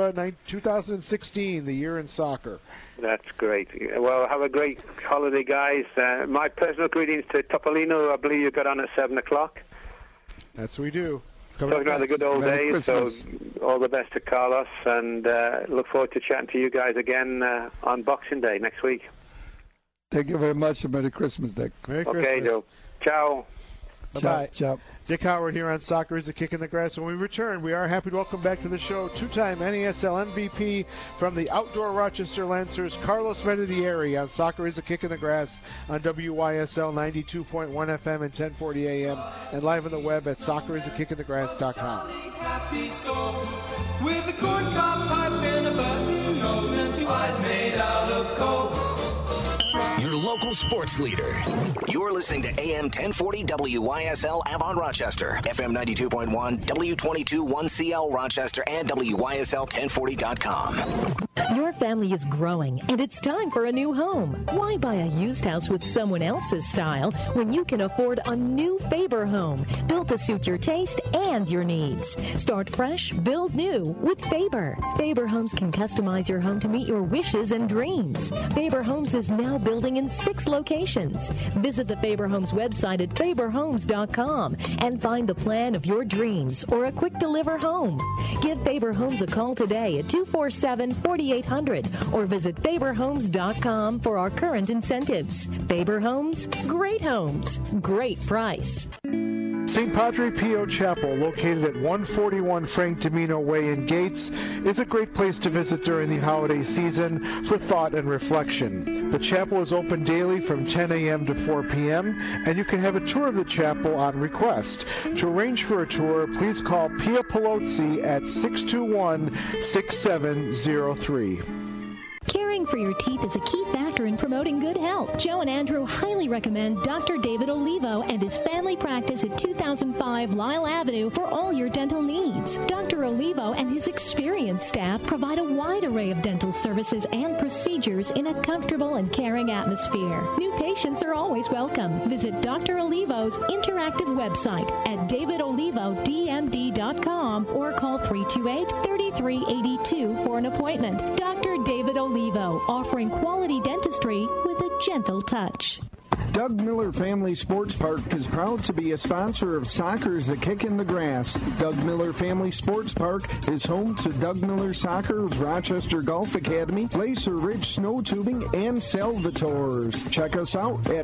2016, the year in soccer. That's great. Well, have a great holiday, guys. My personal greetings to Topolino, who I believe you got on at 7 o'clock. That's what we do. Talking about the good old days, so all the best to Carlos, and look forward to chatting to you guys again on Boxing Day next week. Thank you very much, and Merry Christmas, Dick. Merry Christmas. Okay, Joe. Ciao. Bye-bye. Ciao. Dick Howard here on Soccer is a Kick in the Grass. When we return, we are happy to welcome back to the show two-time NASL MVP from the Outdoor Rochester Lancers, Carlos Medidieri, on Soccer is a Kick in the Grass on WYSL 92.1 FM and 1040 AM, and live on the web at soccerisaKickInTheGrass.com. Happy soul with a corncob pipe and a button nose and two eyes made out of coal. Your local sports leader. You're listening to AM 1040 WYSL Avon Rochester, FM 92.1, W22 1CL Rochester, and WYSL1040.com. Your family is growing, and it's time for a new home. Why buy a used house with someone else's style when you can afford a new Faber home built to suit your taste and your needs? Start fresh, build new with Faber. Faber Homes can customize your home to meet your wishes and dreams. Faber Homes is now building in 6 locations. Visit the Faber Homes website at faberhomes.com and find the plan of your dreams or a quick deliver home. Give Faber Homes a call today at 247-4800 or visit faberhomes.com for our current incentives. Faber Homes, great homes, great price. St. Padre Pio Chapel, located at 141 Frank Domino Way in Gates, is a great place to visit during the holiday season for thought and reflection. The chapel is open daily from 10 a.m. to 4 p.m., and you can have a tour of the chapel on request. To arrange for a tour, please call Pia Pelozzi at 621-6703. Caring Caring for your teeth is a key factor in promoting good health. Joe and Andrew highly recommend Dr. David Olivo and his family practice at 2005 Lyle Avenue for all your dental needs. Dr. Olivo and his experienced staff provide a wide array of dental services and procedures in a comfortable and caring atmosphere. New patients are always welcome. Visit Dr. Olivo's interactive website at davidolivodmd.com or call 328-3382 for an appointment. Dr. David Olivo, offering quality dentistry with a gentle touch. Doug Miller Family Sports Park is proud to be a sponsor of Soccer is a Kick in the Grass. Doug Miller Family Sports Park is home to Doug Miller Soccer, Rochester Golf Academy, Glacier Ridge Snow Tubing, and Salvatore's. Check us out at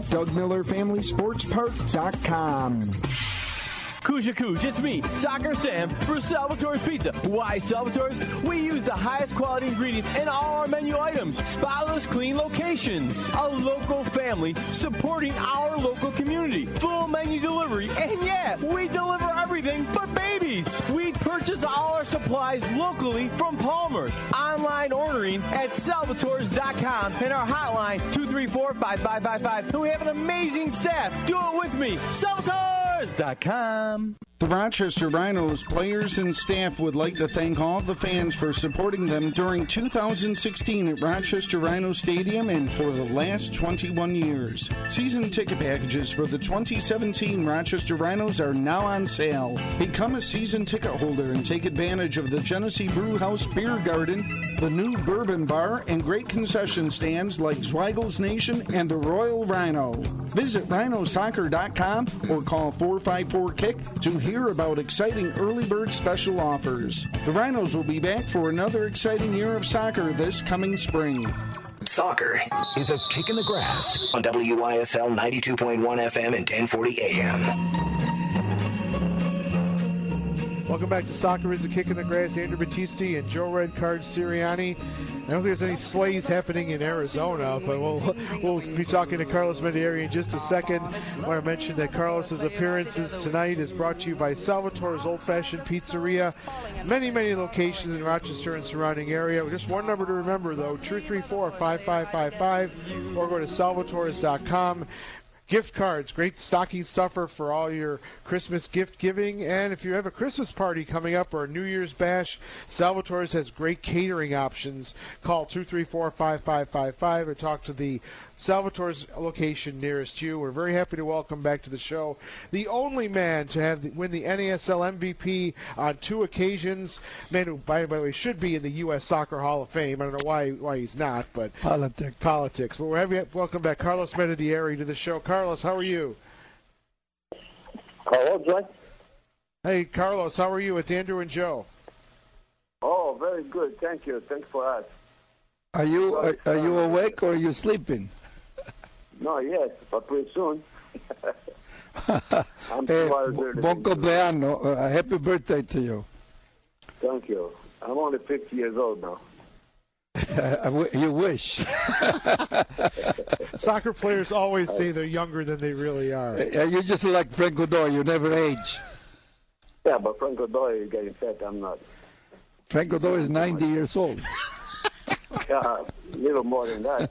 DougMillerFamilySportsPark.com. Kuja Kuj, it's me, Soccer Sam, for Salvatore's Pizza. Why Salvatore's? We use the highest quality ingredients in all our menu items. Spotless, clean locations. A local family supporting our local community. Full menu delivery. And yeah, we deliver everything but babies. We purchase all our supplies locally from Palmer's. Online ordering at Salvatores.com and our hotline 234-5555. And we have an amazing staff. Do it with me. Salvatores.com. The Rochester Rhinos players and staff would like to thank all the fans for supporting them during 2016 at Rochester Rhino Stadium and for the last 21 years. Season ticket packages for the 2017 Rochester Rhinos are now on sale. Become a season ticket holder and take advantage of the Genesee Brew House Beer Garden, the new Bourbon Bar, and great concession stands like Zweigel's Nation and the Royal Rhino. Visit rhinosoccer.com or call 454-KICK to hear about exciting early bird special offers. The Rhinos will be back for another exciting year of soccer this coming spring. Soccer is a kick in the grass on WYSL 92.1 FM and 1040 AM. Welcome back to Soccer is a Kick in the Grass. Andrew Battisti and Joe Redcard Sirianni. I don't think there's any sleighs happening in Arizona, but we'll be talking to Carlos Medieri in just a second. I want to mention that Carlos's appearances tonight is brought to you by Salvatore's Old Fashioned Pizzeria. Many, many locations in Rochester and surrounding area. Just one number to remember, though, 234-5555, or go to salvatores.com. Gift cards, great stocking stuffer for all your Christmas gift giving. And if you have a Christmas party coming up or a New Year's bash, Salvatore's has great catering options. Call 234-5555 or talk to the Salvatore's location nearest you. We're very happy to welcome back to the show the only man to win the NASL MVP on 2 occasions. Man who, by the way, should be in the U.S. Soccer Hall of Fame. I don't know why he's not, but politics. But we're happy to welcome back Carlos Medieri to the show. Carlos, how are you? Hello, Joy. Hey, Carlos, how are you? It's Andrew and Joe. Oh, very good. Thank you. Thanks for us. Are you awake or are you sleeping? No, yes, but pretty soon. I'm Bon cumpleaños. Happy birthday to you. Thank you. I'm only 50 years old now. You wish. Soccer players always say they're younger than they really are. You're just like Frank Godoy. You never age. Yeah, but Frank Godoy is getting fat. I'm not. Frank Godoy is 90 years old. Yeah, a little more than that.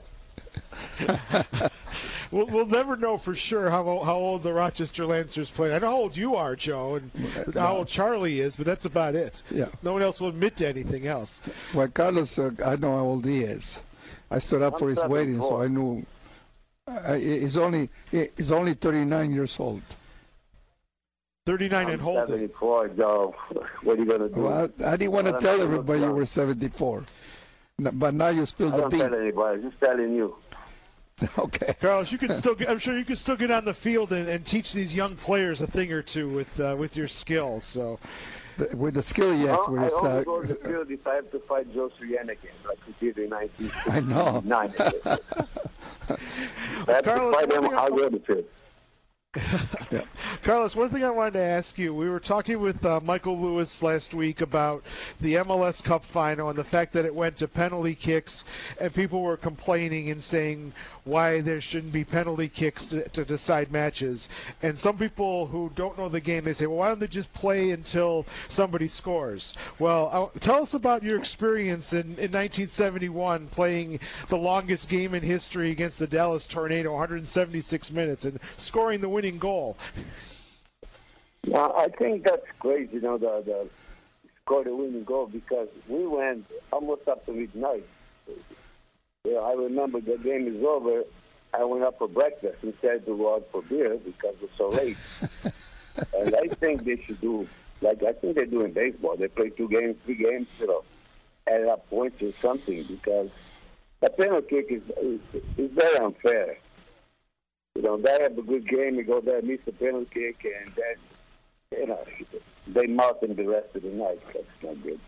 We'll never know for sure how old the Rochester Lancers play. I know how old you are, Joe, and how old Charlie is, but that's about it. Yeah. No one else will admit to anything else. Well, Carlos, I know how old he is. I stood up for his wedding, so I knew. He's only 39 years old. 39 and holding. 74, Joe. What are you going to do? Well, I didn't want to tell everybody you were 74. But now you spilled the beans. I don't tell anybody. Just telling you. Okay. Carlos, I'm sure you can still get on the field and teach these young players a thing or two with your skill. So, with the skill, yes. I only go to the field if I have to fight Joe Sirianni again, like we did in 1969. I know. If I have to fight him, I'll go to the field. Yeah. Carlos, one thing I wanted to ask you, we were talking with Michael Lewis last week about the MLS Cup final and the fact that it went to penalty kicks, and people were complaining and saying why there shouldn't be penalty kicks to decide matches. And some people who don't know the game, they say, well, why don't they just play until somebody scores? Well, tell us about your experience in 1971 playing the longest game in history against the Dallas Tornado, 176 minutes, and scoring the winning goal. Well, I think that's great, the score the winning goal, because we went almost up to midnight. I remember the game is over. I went up for breakfast instead to go out for beer because it was so late. And I think they should do, like I think they do in baseball. They play 2 games, 3 games, add up points or something, because the penalty kick is very unfair. They have a good game, you go there, miss the penalty kick, and then, they mouth them the rest of the night. That's not good.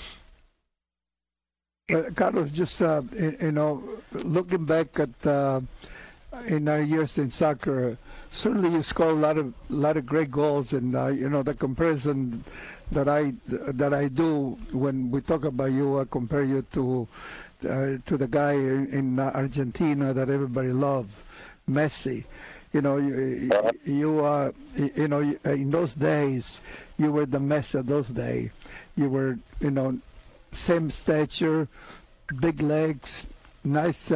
Carlos, just looking back at in our years in soccer, certainly you score a lot of great goals, and the comparison that I do when we talk about you, I compare you to the guy in Argentina that everybody loved, Messi. You in those days, you were the Messi of those days. You were, same stature, big legs, nice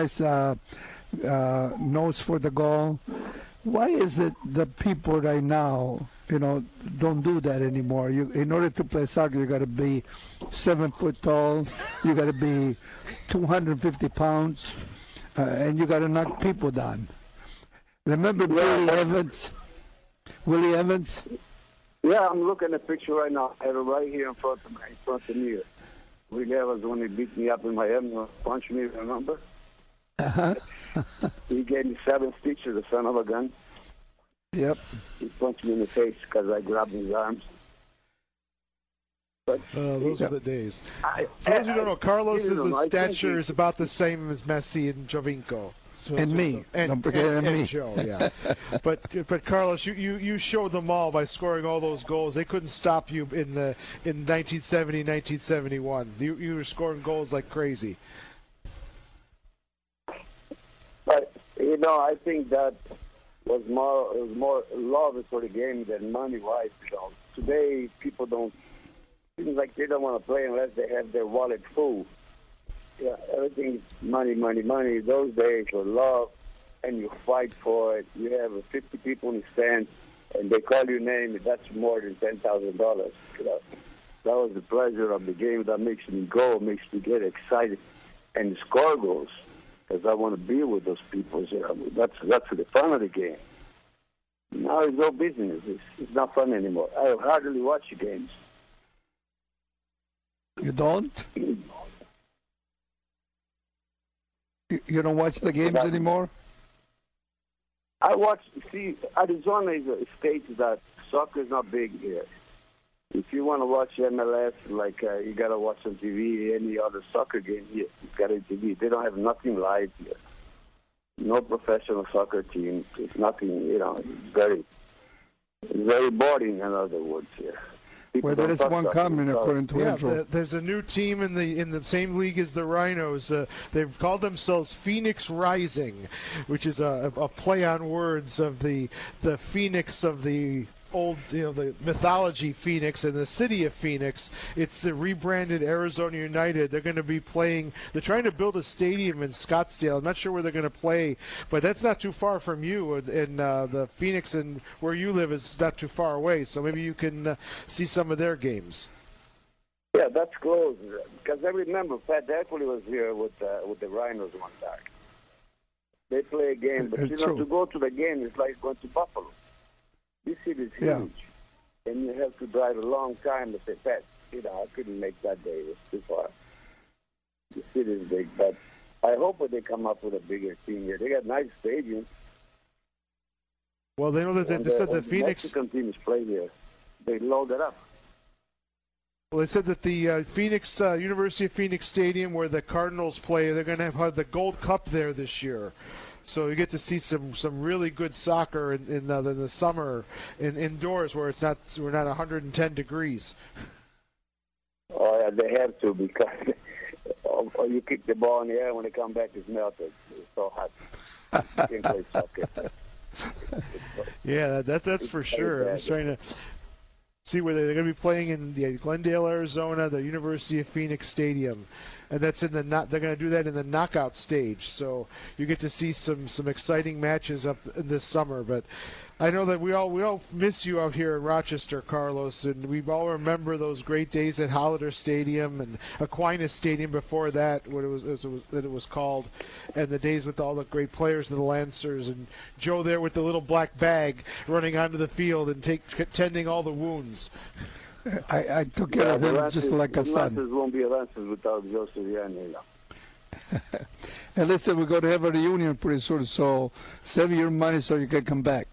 nose for the goal. Why is it that people right now, don't do that anymore? In order to play soccer, you got to be 7 foot tall, you got to be 250 pounds, and you got to knock people down. Remember Willie Evans? Yeah, I'm looking at the picture right now. I have it right here in front of me. Willie Evans, when he beat me up in my head and punched me, remember? Uh-huh. He gave me 7 stitches, the son of a gun. Yep. He punched me in the face because I grabbed his arms. But those are the days. For those who don't know, Carlos' stature is about the same as Messi and Jovinko. And me. And Joe, yeah. But Carlos, you showed them all by scoring all those goals. They couldn't stop you in 1970, 1971. You were scoring goals like crazy. But I think that was more love for the game than money-wise. Today people seems like they don't want to play unless they have their wallet full. Yeah, everything is money, money, money. Those days were love, and you fight for it. You have 50 people in the stand, and they call your name, and that's more than $10,000. That was the pleasure of the game. That makes me go, makes me get excited, and score goals, because I want to be with those people. That's the fun of the game. Now it's no business. It's not fun anymore. I hardly watch the games. You don't? You don't watch the games anymore? I watch. See, Arizona is a state that soccer is not big here. If you want to watch MLS, you got to watch on TV, any other soccer game here, you got it on TV. They don't have nothing live here. No professional soccer team. It's nothing, it's very boring, in other words, here. Well, there is one coming, according to Andrew. There's a new team in the same league as the Rhinos. They've called themselves Phoenix Rising, which is a play on words of the Phoenix of the old, the mythology Phoenix and the city of Phoenix. It's the rebranded Arizona United. They're going to be playing. They're trying to build a stadium in Scottsdale. I'm not sure where they're going to play, but that's not too far from you. And the Phoenix and where you live is not too far away. So maybe you can see some of their games. Yeah, that's close. Because I remember Pat Dapley was here with the Rhinos one time. They play a game, but to go to the game is like going to Buffalo. This city is huge, and you have to drive a long time to say, Pat, I couldn't make that day. It was too far. The city is big, but I hope that they come up with a bigger team here. They got nice stadiums. Well, they know that they said the Phoenix Mexican teams play here. They load it up. Well, they said that the Phoenix University of Phoenix Stadium, where the Cardinals play, they're going to have the Gold Cup there this year. So you get to see some really good soccer in the summer indoors where we're not 110 degrees. Oh yeah, they have to, because or you kick the ball in the air, when they come back it's melted. It's so hot. You can't play soccer. Yeah, that's for sure. I'm just trying to see where they're going to be playing in the Glendale, Arizona, the University of Phoenix Stadium, and that's they're going to do that in the knockout stage. So you get to see some exciting matches up in this summer. But I know that we all miss you out here in Rochester, Carlos, and we all remember those great days at Holliday Stadium and Aquinas Stadium before that, what it was called, and the days with all the great players of the Lancers, and Joe there with the little black bag running onto the field and tending all the wounds. I took care of him just like a son. Lancers won't be Lancers without Joe Sirianni. And listen, we're going to have a reunion pretty soon, so save your money so you can come back.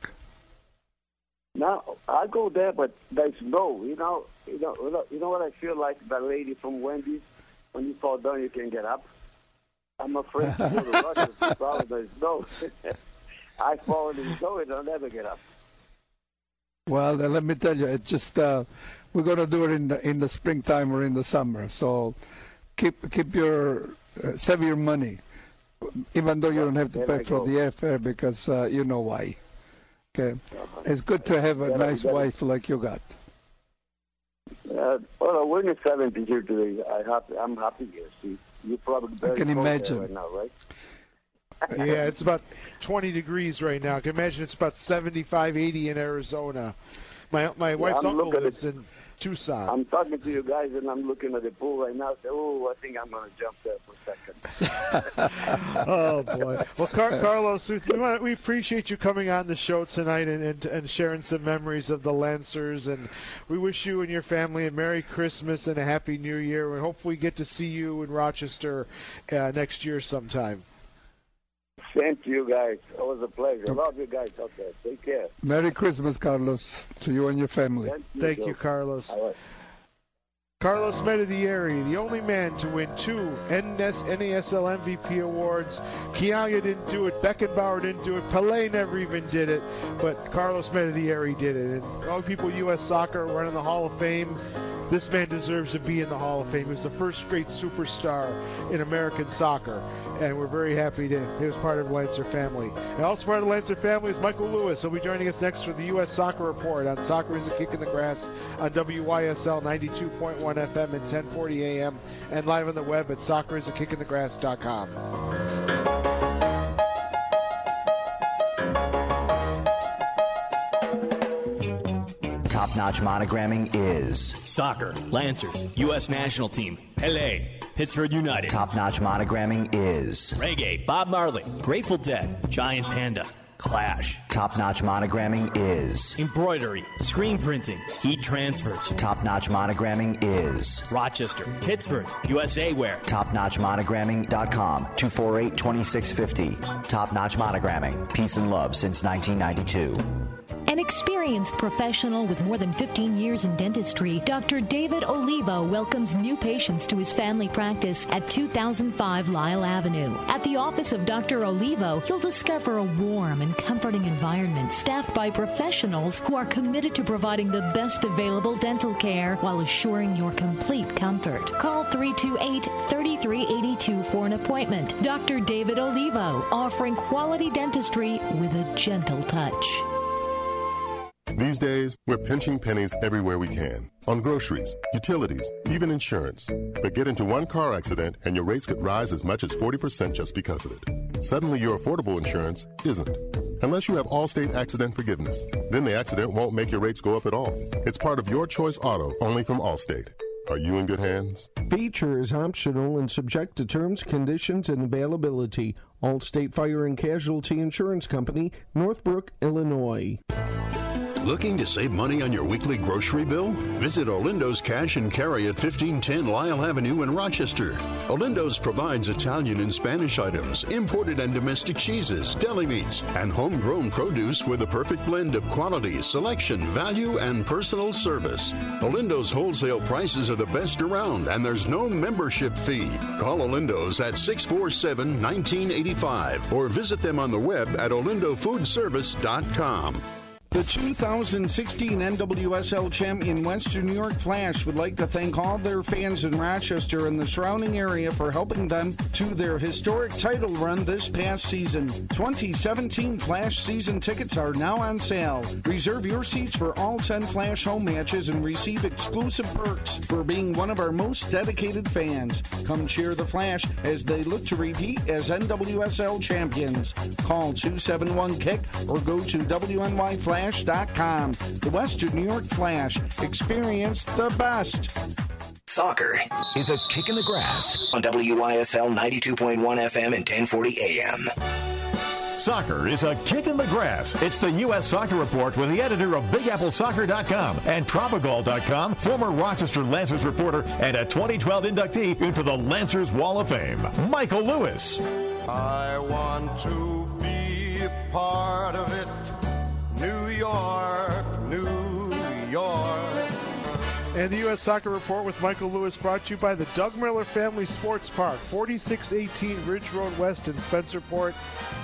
Now I go there, but there's no, you know what I feel like, that lady from Wendy's. When you fall down, you can't get up. I'm afraid to go to Russia. The problem is no. I fall in the snow and I'll never get up. Well, let me tell you, it's just we're going to do it in the springtime or in the summer. So keep your save your money, even though you don't have to pay for the airfare, because you know why. Okay, it's good to have a nice wife like you got. Well, we're in the 70s here today. I'm happy here. See, you probably I can imagine right now, right? Yeah, it's about 20 degrees right now. I can imagine it's about 75, 80 in Arizona. My wife's uncle lives in Tucson. I'm talking to you guys, and I'm looking at the pool right now. I think I'm going to jump there for a second. Oh, boy. Well, Carlos, we appreciate you coming on the show tonight and sharing some memories of the Lancers. And we wish you and your family a Merry Christmas and a Happy New Year. And hopefully get to see you in Rochester next year sometime. Same to you guys. It was a pleasure. Love you guys out there. Take care. Merry Christmas, Carlos, to you and your family. Thank you, Carlos. Carlos Medidieri, the only man to win 2 NASL MVP awards. Kialya didn't do it. Beckenbauer didn't do it. Pelé never even did it. But Carlos Medidieri did it. And all the people U.S. Soccer run in the Hall of Fame. This man deserves to be in the Hall of Fame. He was the first great superstar in American soccer. And we're very happy he was part of the Lancer family. And also part of the Lancer family is Michael Lewis. He'll be joining us next for the U.S. Soccer Report on Soccer is a Kick in the Grass on WYSL 92.1 FM at 1040 a.m. and live on the web at soccerisaKickinthegrass.com. Top-notch monogramming is soccer, Lancers, U.S. national team, Pelé, Pittsburgh United. Top-notch monogramming is reggae, Bob Marley, Grateful Dead, Giant Panda, Clash. Top-notch monogramming is embroidery, screen printing, heat transfers. Top-notch monogramming is Rochester, Pittsburgh, USA Wear. TopNotchMonogramming.com, 248-2650. Top-notch monogramming, peace and love since 1992. An experienced professional with more than 15 years in dentistry, Dr. David Olivo welcomes new patients to his family practice at 2005 Lyle Avenue. At the office of Dr. Olivo, you'll discover a warm and comforting environment staffed by professionals who are committed to providing the best available dental care while assuring your complete comfort. Call 328-3382 for an appointment. Dr. David Olivo, offering quality dentistry with a gentle touch. These days, we're pinching pennies everywhere we can. On groceries, utilities, even insurance. But get into one car accident and your rates could rise as much as 40% just because of it. Suddenly, your affordable insurance isn't. Unless you have Allstate Accident Forgiveness. Then the accident won't make your rates go up at all. It's part of Your Choice Auto, only from Allstate. Are you in good hands? Feature is optional and subject to terms, conditions, and availability. Allstate Fire and Casualty Insurance Company, Northbrook, Illinois. Looking to save money on your weekly grocery bill? Visit Orlindo's Cash and Carry at 1510 Lyle Avenue in Rochester. Orlindo's provides Italian and Spanish items, imported and domestic cheeses, deli meats, and homegrown produce with a perfect blend of quality, selection, value, and personal service. Orlindo's wholesale prices are the best around, and there's no membership fee. Call Orlindo's at 647-1985 or visit them on the web at orlindofoodservice.com. The 2016 NWSL champion Western New York Flash would like to thank all their fans in Rochester and the surrounding area for helping them to their historic title run this past season. 2017 Flash season tickets are now on sale. Reserve your seats for all 10 Flash home matches and receive exclusive perks for being one of our most dedicated fans. Come cheer the Flash as they look to repeat as NWSL champions. Call 271-KICK or go to WNYFlash.com. The Western New York Flash. Experience the best. Soccer is a kick in the grass on WYSL 92.1 FM and 1040 AM. Soccer is a kick in the grass. It's the U.S. Soccer Report with the editor of BigAppleSoccer.com and Tropical.com, former Rochester Lancers reporter and a 2012 inductee into the Lancers Wall of Fame, Michael Lewis. I want to be a part of it. New York, New York. And the U.S. Soccer Report with Michael Lewis brought to you by the Doug Miller Family Sports Park, 4618 Ridge Road West in Spencerport.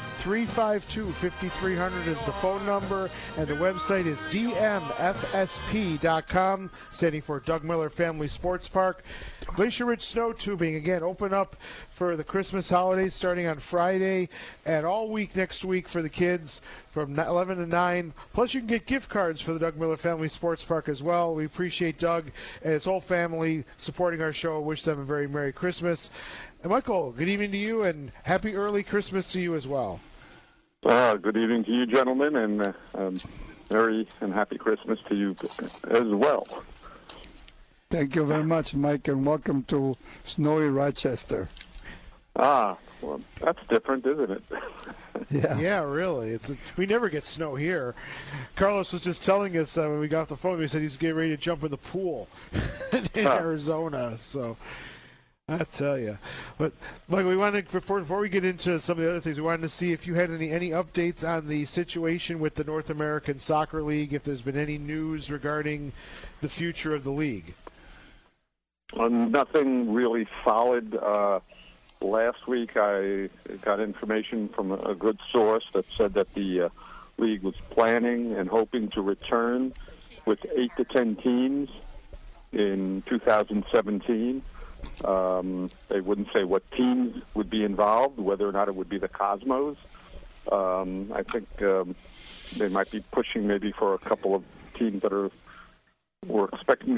352-5300 is the phone number, and the website is dmfsp.com, standing for Doug Miller Family Sports Park. Glacier Ridge Snow Tubing, again, open up for the Christmas holidays starting on Friday and all week next week for the kids from 11 to 9. Plus, you can get gift cards for the Doug Miller Family Sports Park as well. We appreciate Doug and his whole family supporting our show. Wish them a very Merry Christmas. And Michael, good evening to you, and happy early Christmas to you as well. Good evening to you, gentlemen, and Merry and Happy Christmas to you as well. Thank you very much, Mike, and welcome to snowy Rochester. Well, that's different, isn't it? Yeah, really. We never get snow here. Carlos was just telling us when we got off the phone, he said he's getting ready to jump in the pool in Arizona, so... I tell you. But, Mike, we wanted, before we get into some of the other things, we wanted to see if you had any updates on the situation with the North American Soccer League, if there's been any news regarding the future of the league. Nothing really solid. Last week I got information from a good source that said that the league was planning and hoping to return with 8 to 10 teams in 2017. They wouldn't say what teams would be involved, whether or not it would be the Cosmos. I think they might be pushing maybe for a couple of teams that were expecting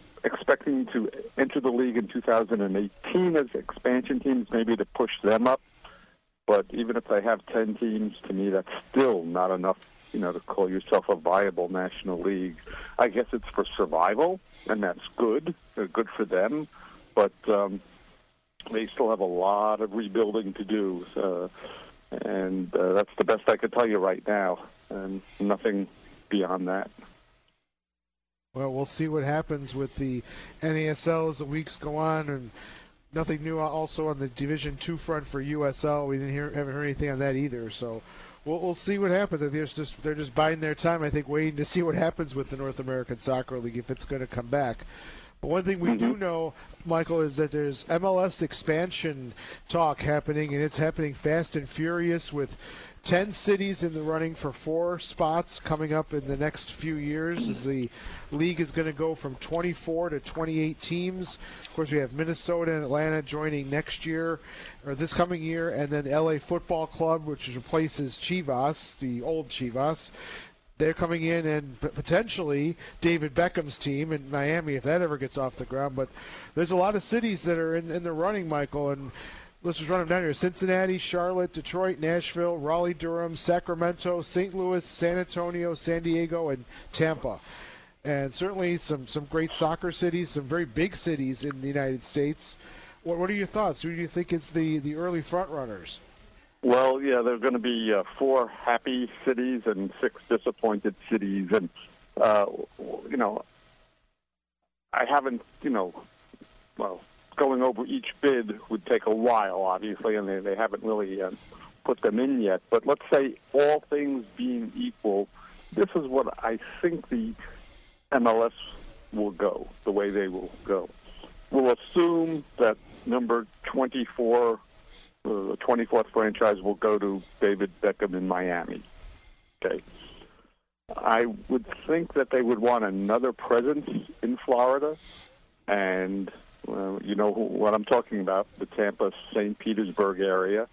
to enter the league in 2018 as expansion teams, maybe to push them up. But even if they have 10 teams, to me, that's still not enough, to call yourself a viable national league. I guess it's for survival, and that's good. Good for them. But they still have a lot of rebuilding to do, and that's the best I could tell you right now, and nothing beyond that. Well, we'll see what happens with the NASL as the weeks go on, and nothing new also on the Division II front for USL. We haven't heard anything on that either, so we'll see what happens. They're just biding their time, I think, waiting to see what happens with the North American Soccer League, if it's going to come back. But one thing we do know, Michael, is that there's MLS expansion talk happening, and it's happening fast and furious with 10 cities in the running for 4 spots coming up in the next few years as the league is going to go from 24 to 28 teams. Of course, we have Minnesota and Atlanta joining next year, or this coming year, and then LA Football Club, which replaces Chivas, the old Chivas. They're coming in, and potentially David Beckham's team in Miami, if that ever gets off the ground. But there's a lot of cities that are in the running, Michael, and let's just run them down here. Cincinnati, Charlotte, Detroit, Nashville, Raleigh-Durham, Sacramento, St. Louis, San Antonio, San Diego, and Tampa. And certainly some great soccer cities, some very big cities in the United States. What are your thoughts? Who do you think is the early front runners? Well, yeah, there are going to be 4 happy cities and 6 disappointed cities, and I haven't, going over each bid would take a while, obviously, and they haven't really put them in yet. But let's say all things being equal, this is what I think the MLS will go, the way they will go. We'll assume that number 24, the 24th franchise will go to David Beckham in Miami. Okay. I would think that they would want another presence in Florida, and you know what I'm talking about, the Tampa, St. Petersburg area.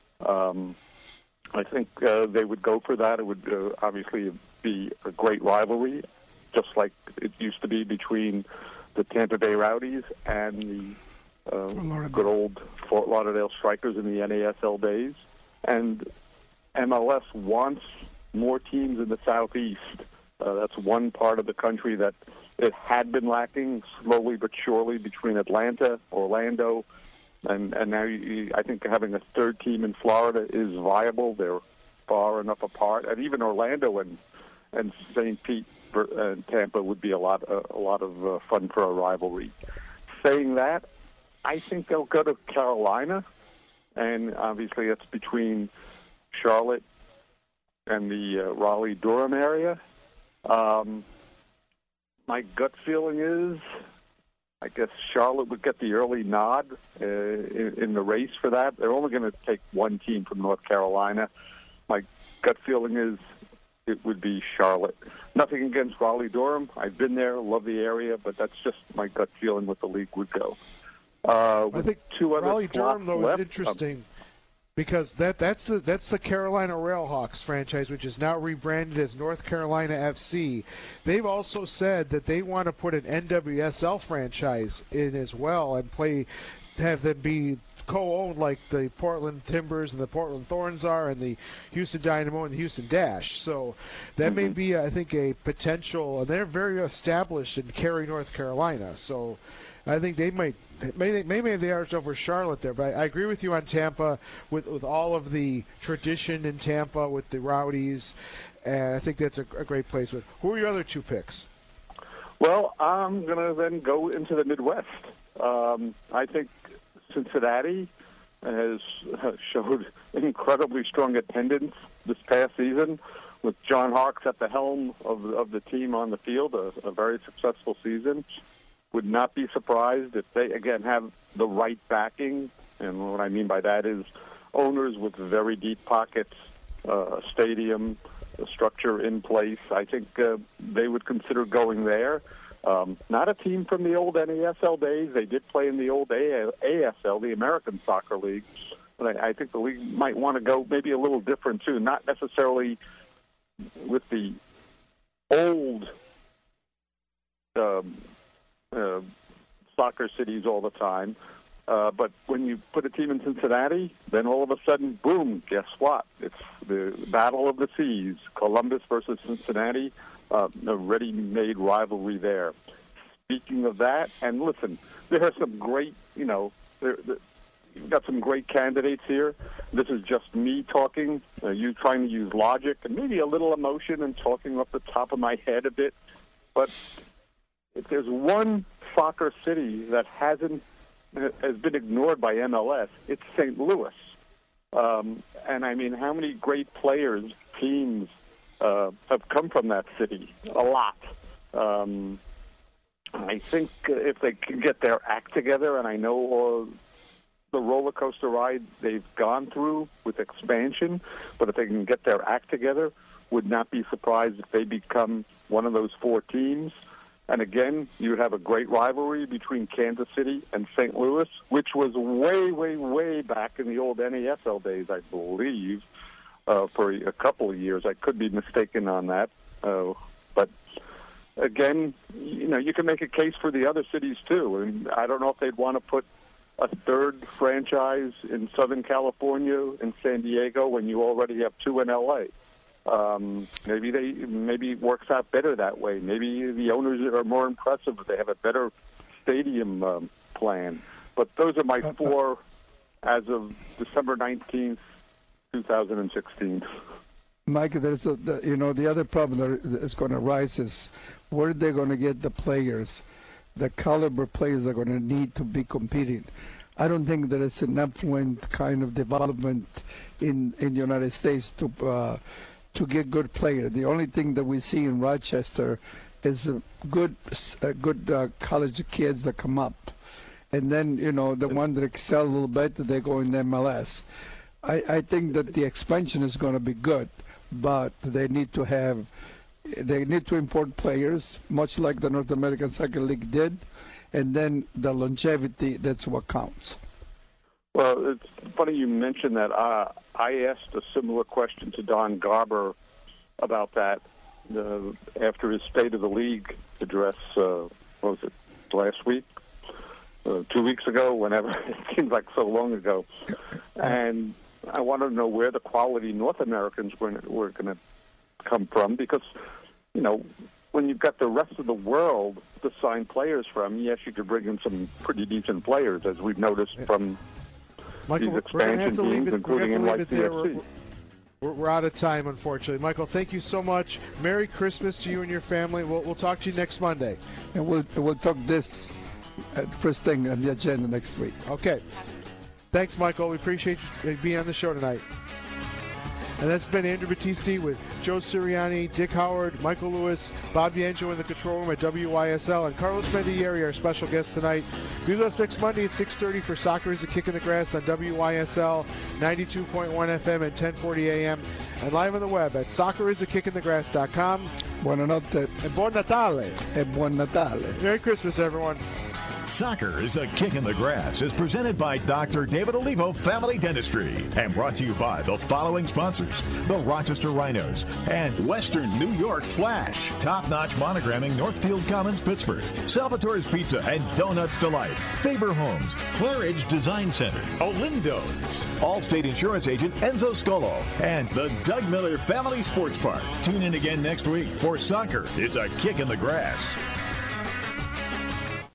I think they would go for that. It would obviously be a great rivalry, just like it used to be between the Tampa Bay Rowdies and the good old Fort Lauderdale Strikers in the NASL days. And MLS wants more teams in the Southeast. That's one part of the country that it had been lacking slowly but surely between Atlanta, Orlando, and now I think having a third team in Florida is viable. They're far enough apart, and even Orlando and St. Pete and Tampa would be a lot of fun for a rivalry. Saying that, I think they'll go to Carolina, and obviously it's between Charlotte and the Raleigh-Durham area. My gut feeling is, I guess Charlotte would get the early nod in the race for that. They're only going to take one team from North Carolina. My gut feeling is it would be Charlotte. Nothing against Raleigh-Durham. I've been there, love the area, but that's just my gut feeling what the league would go. I think Raleigh-Durham, though, is interesting. Because that's the Carolina Railhawks franchise, which is now rebranded as North Carolina FC. They've also said that they want to put an NWSL franchise in as well and have them be co-owned like the Portland Timbers and the Portland Thorns are, and the Houston Dynamo and the Houston Dash. So that may be, I think, a potential. And they're very established in Cary, North Carolina. So I think they maybe they are over Charlotte there, but I agree with you on Tampa with all of the tradition in Tampa with the Rowdies, and I think that's a great place. Who are your other two picks? Well, I'm going to then go into the Midwest. I think Cincinnati has showed incredibly strong attendance this past season with John Harkes at the helm of the team on the field, a very successful season. Would not be surprised if they, again, have the right backing. And what I mean by that is owners with very deep pockets, stadium, structure in place. I think they would consider going there. Not a team from the old NASL days. They did play in the old ASL, the American Soccer League. But I think the league might want to go maybe a little different, too. Not necessarily with the old soccer cities all the time. But when you put a team in Cincinnati, then all of a sudden, boom, guess what? It's the Battle of the Seas, Columbus versus Cincinnati, a ready-made rivalry there. Speaking of that, and listen, there are some great, you've got some great candidates here. This is just me talking, you trying to use logic and maybe a little emotion and talking off the top of my head a bit. But if there's one soccer city that has been ignored by MLS, it's St. Louis. And I mean, how many great players, teams have come from that city? A lot. I think if they can get their act together, and I know the roller coaster ride they've gone through with expansion, but if they can get their act together, would not be surprised if they become one of those four teams. And again, you have a great rivalry between Kansas City and St. Louis, which was way, way, way back in the old NASL days, I believe, for a couple of years. I could be mistaken on that. But again, you can make a case for the other cities too. And I don't know if they'd want to put a third franchise in Southern California, in San Diego, when you already have two in L.A. Maybe it works out better that way. Maybe the owners are more impressive if they have a better stadium plan. But those are my four as of December 19th, 2016. Mike, there's the other problem that is going to rise is where they're going to get the players, the caliber players they're going to need to be competing. I don't think there is an affluent kind of development in the United States to get good players. The only thing that we see in Rochester is good college kids that come up, and then the ones that excel a little bit, they go in the MLS. I think that the expansion is going to be good, but they need to import players, much like the North American Soccer League did, and then the longevity, that's what counts. Well, it's funny you mentioned that. I asked a similar question to Don Garber about that after his State of the League address, what was it, last week? 2 weeks ago, whenever. It seems like so long ago. And I wanted to know where the quality North Americans were going to come from, because, when you've got the rest of the world to sign players from, yes, you could bring in some pretty decent players, as we've noticed from Michael, these expansion teams, including NYCFC. We're out of time, unfortunately. Michael, thank you so much. Merry Christmas to you and your family. We'll talk to you next Monday. And we'll talk this first thing on the agenda next week. Okay. Thanks, Michael. We appreciate you being on the show tonight. And that's been Andrew Battisti with Joe Sirianni, Dick Howard, Michael Lewis, Bob D'Angelo in the control room at WYSL, and Carlos Mendieri, our special guest tonight. Be with us next Monday at 6:30 for Soccer is a Kick in the Grass on WYSL 92.1 FM and 1040 AM, and live on the web at soccerisakickinthegrass.com. Buonanotte. And Buon Natale. And Buon Natale. Merry Christmas, everyone. Soccer is a Kick in the Grass is presented by Dr. David Olivo Family Dentistry and brought to you by the following sponsors: the Rochester Rhinos and Western New York Flash, top-notch monogramming, Northfield Commons, Pittsburgh, Salvatore's Pizza and Donuts Delight, Faber Homes, Claridge Design Center, Olindo's, Allstate Insurance Agent Enzo Scolo, and the Doug Miller Family Sports Park. Tune in again next week for Soccer is a Kick in the Grass.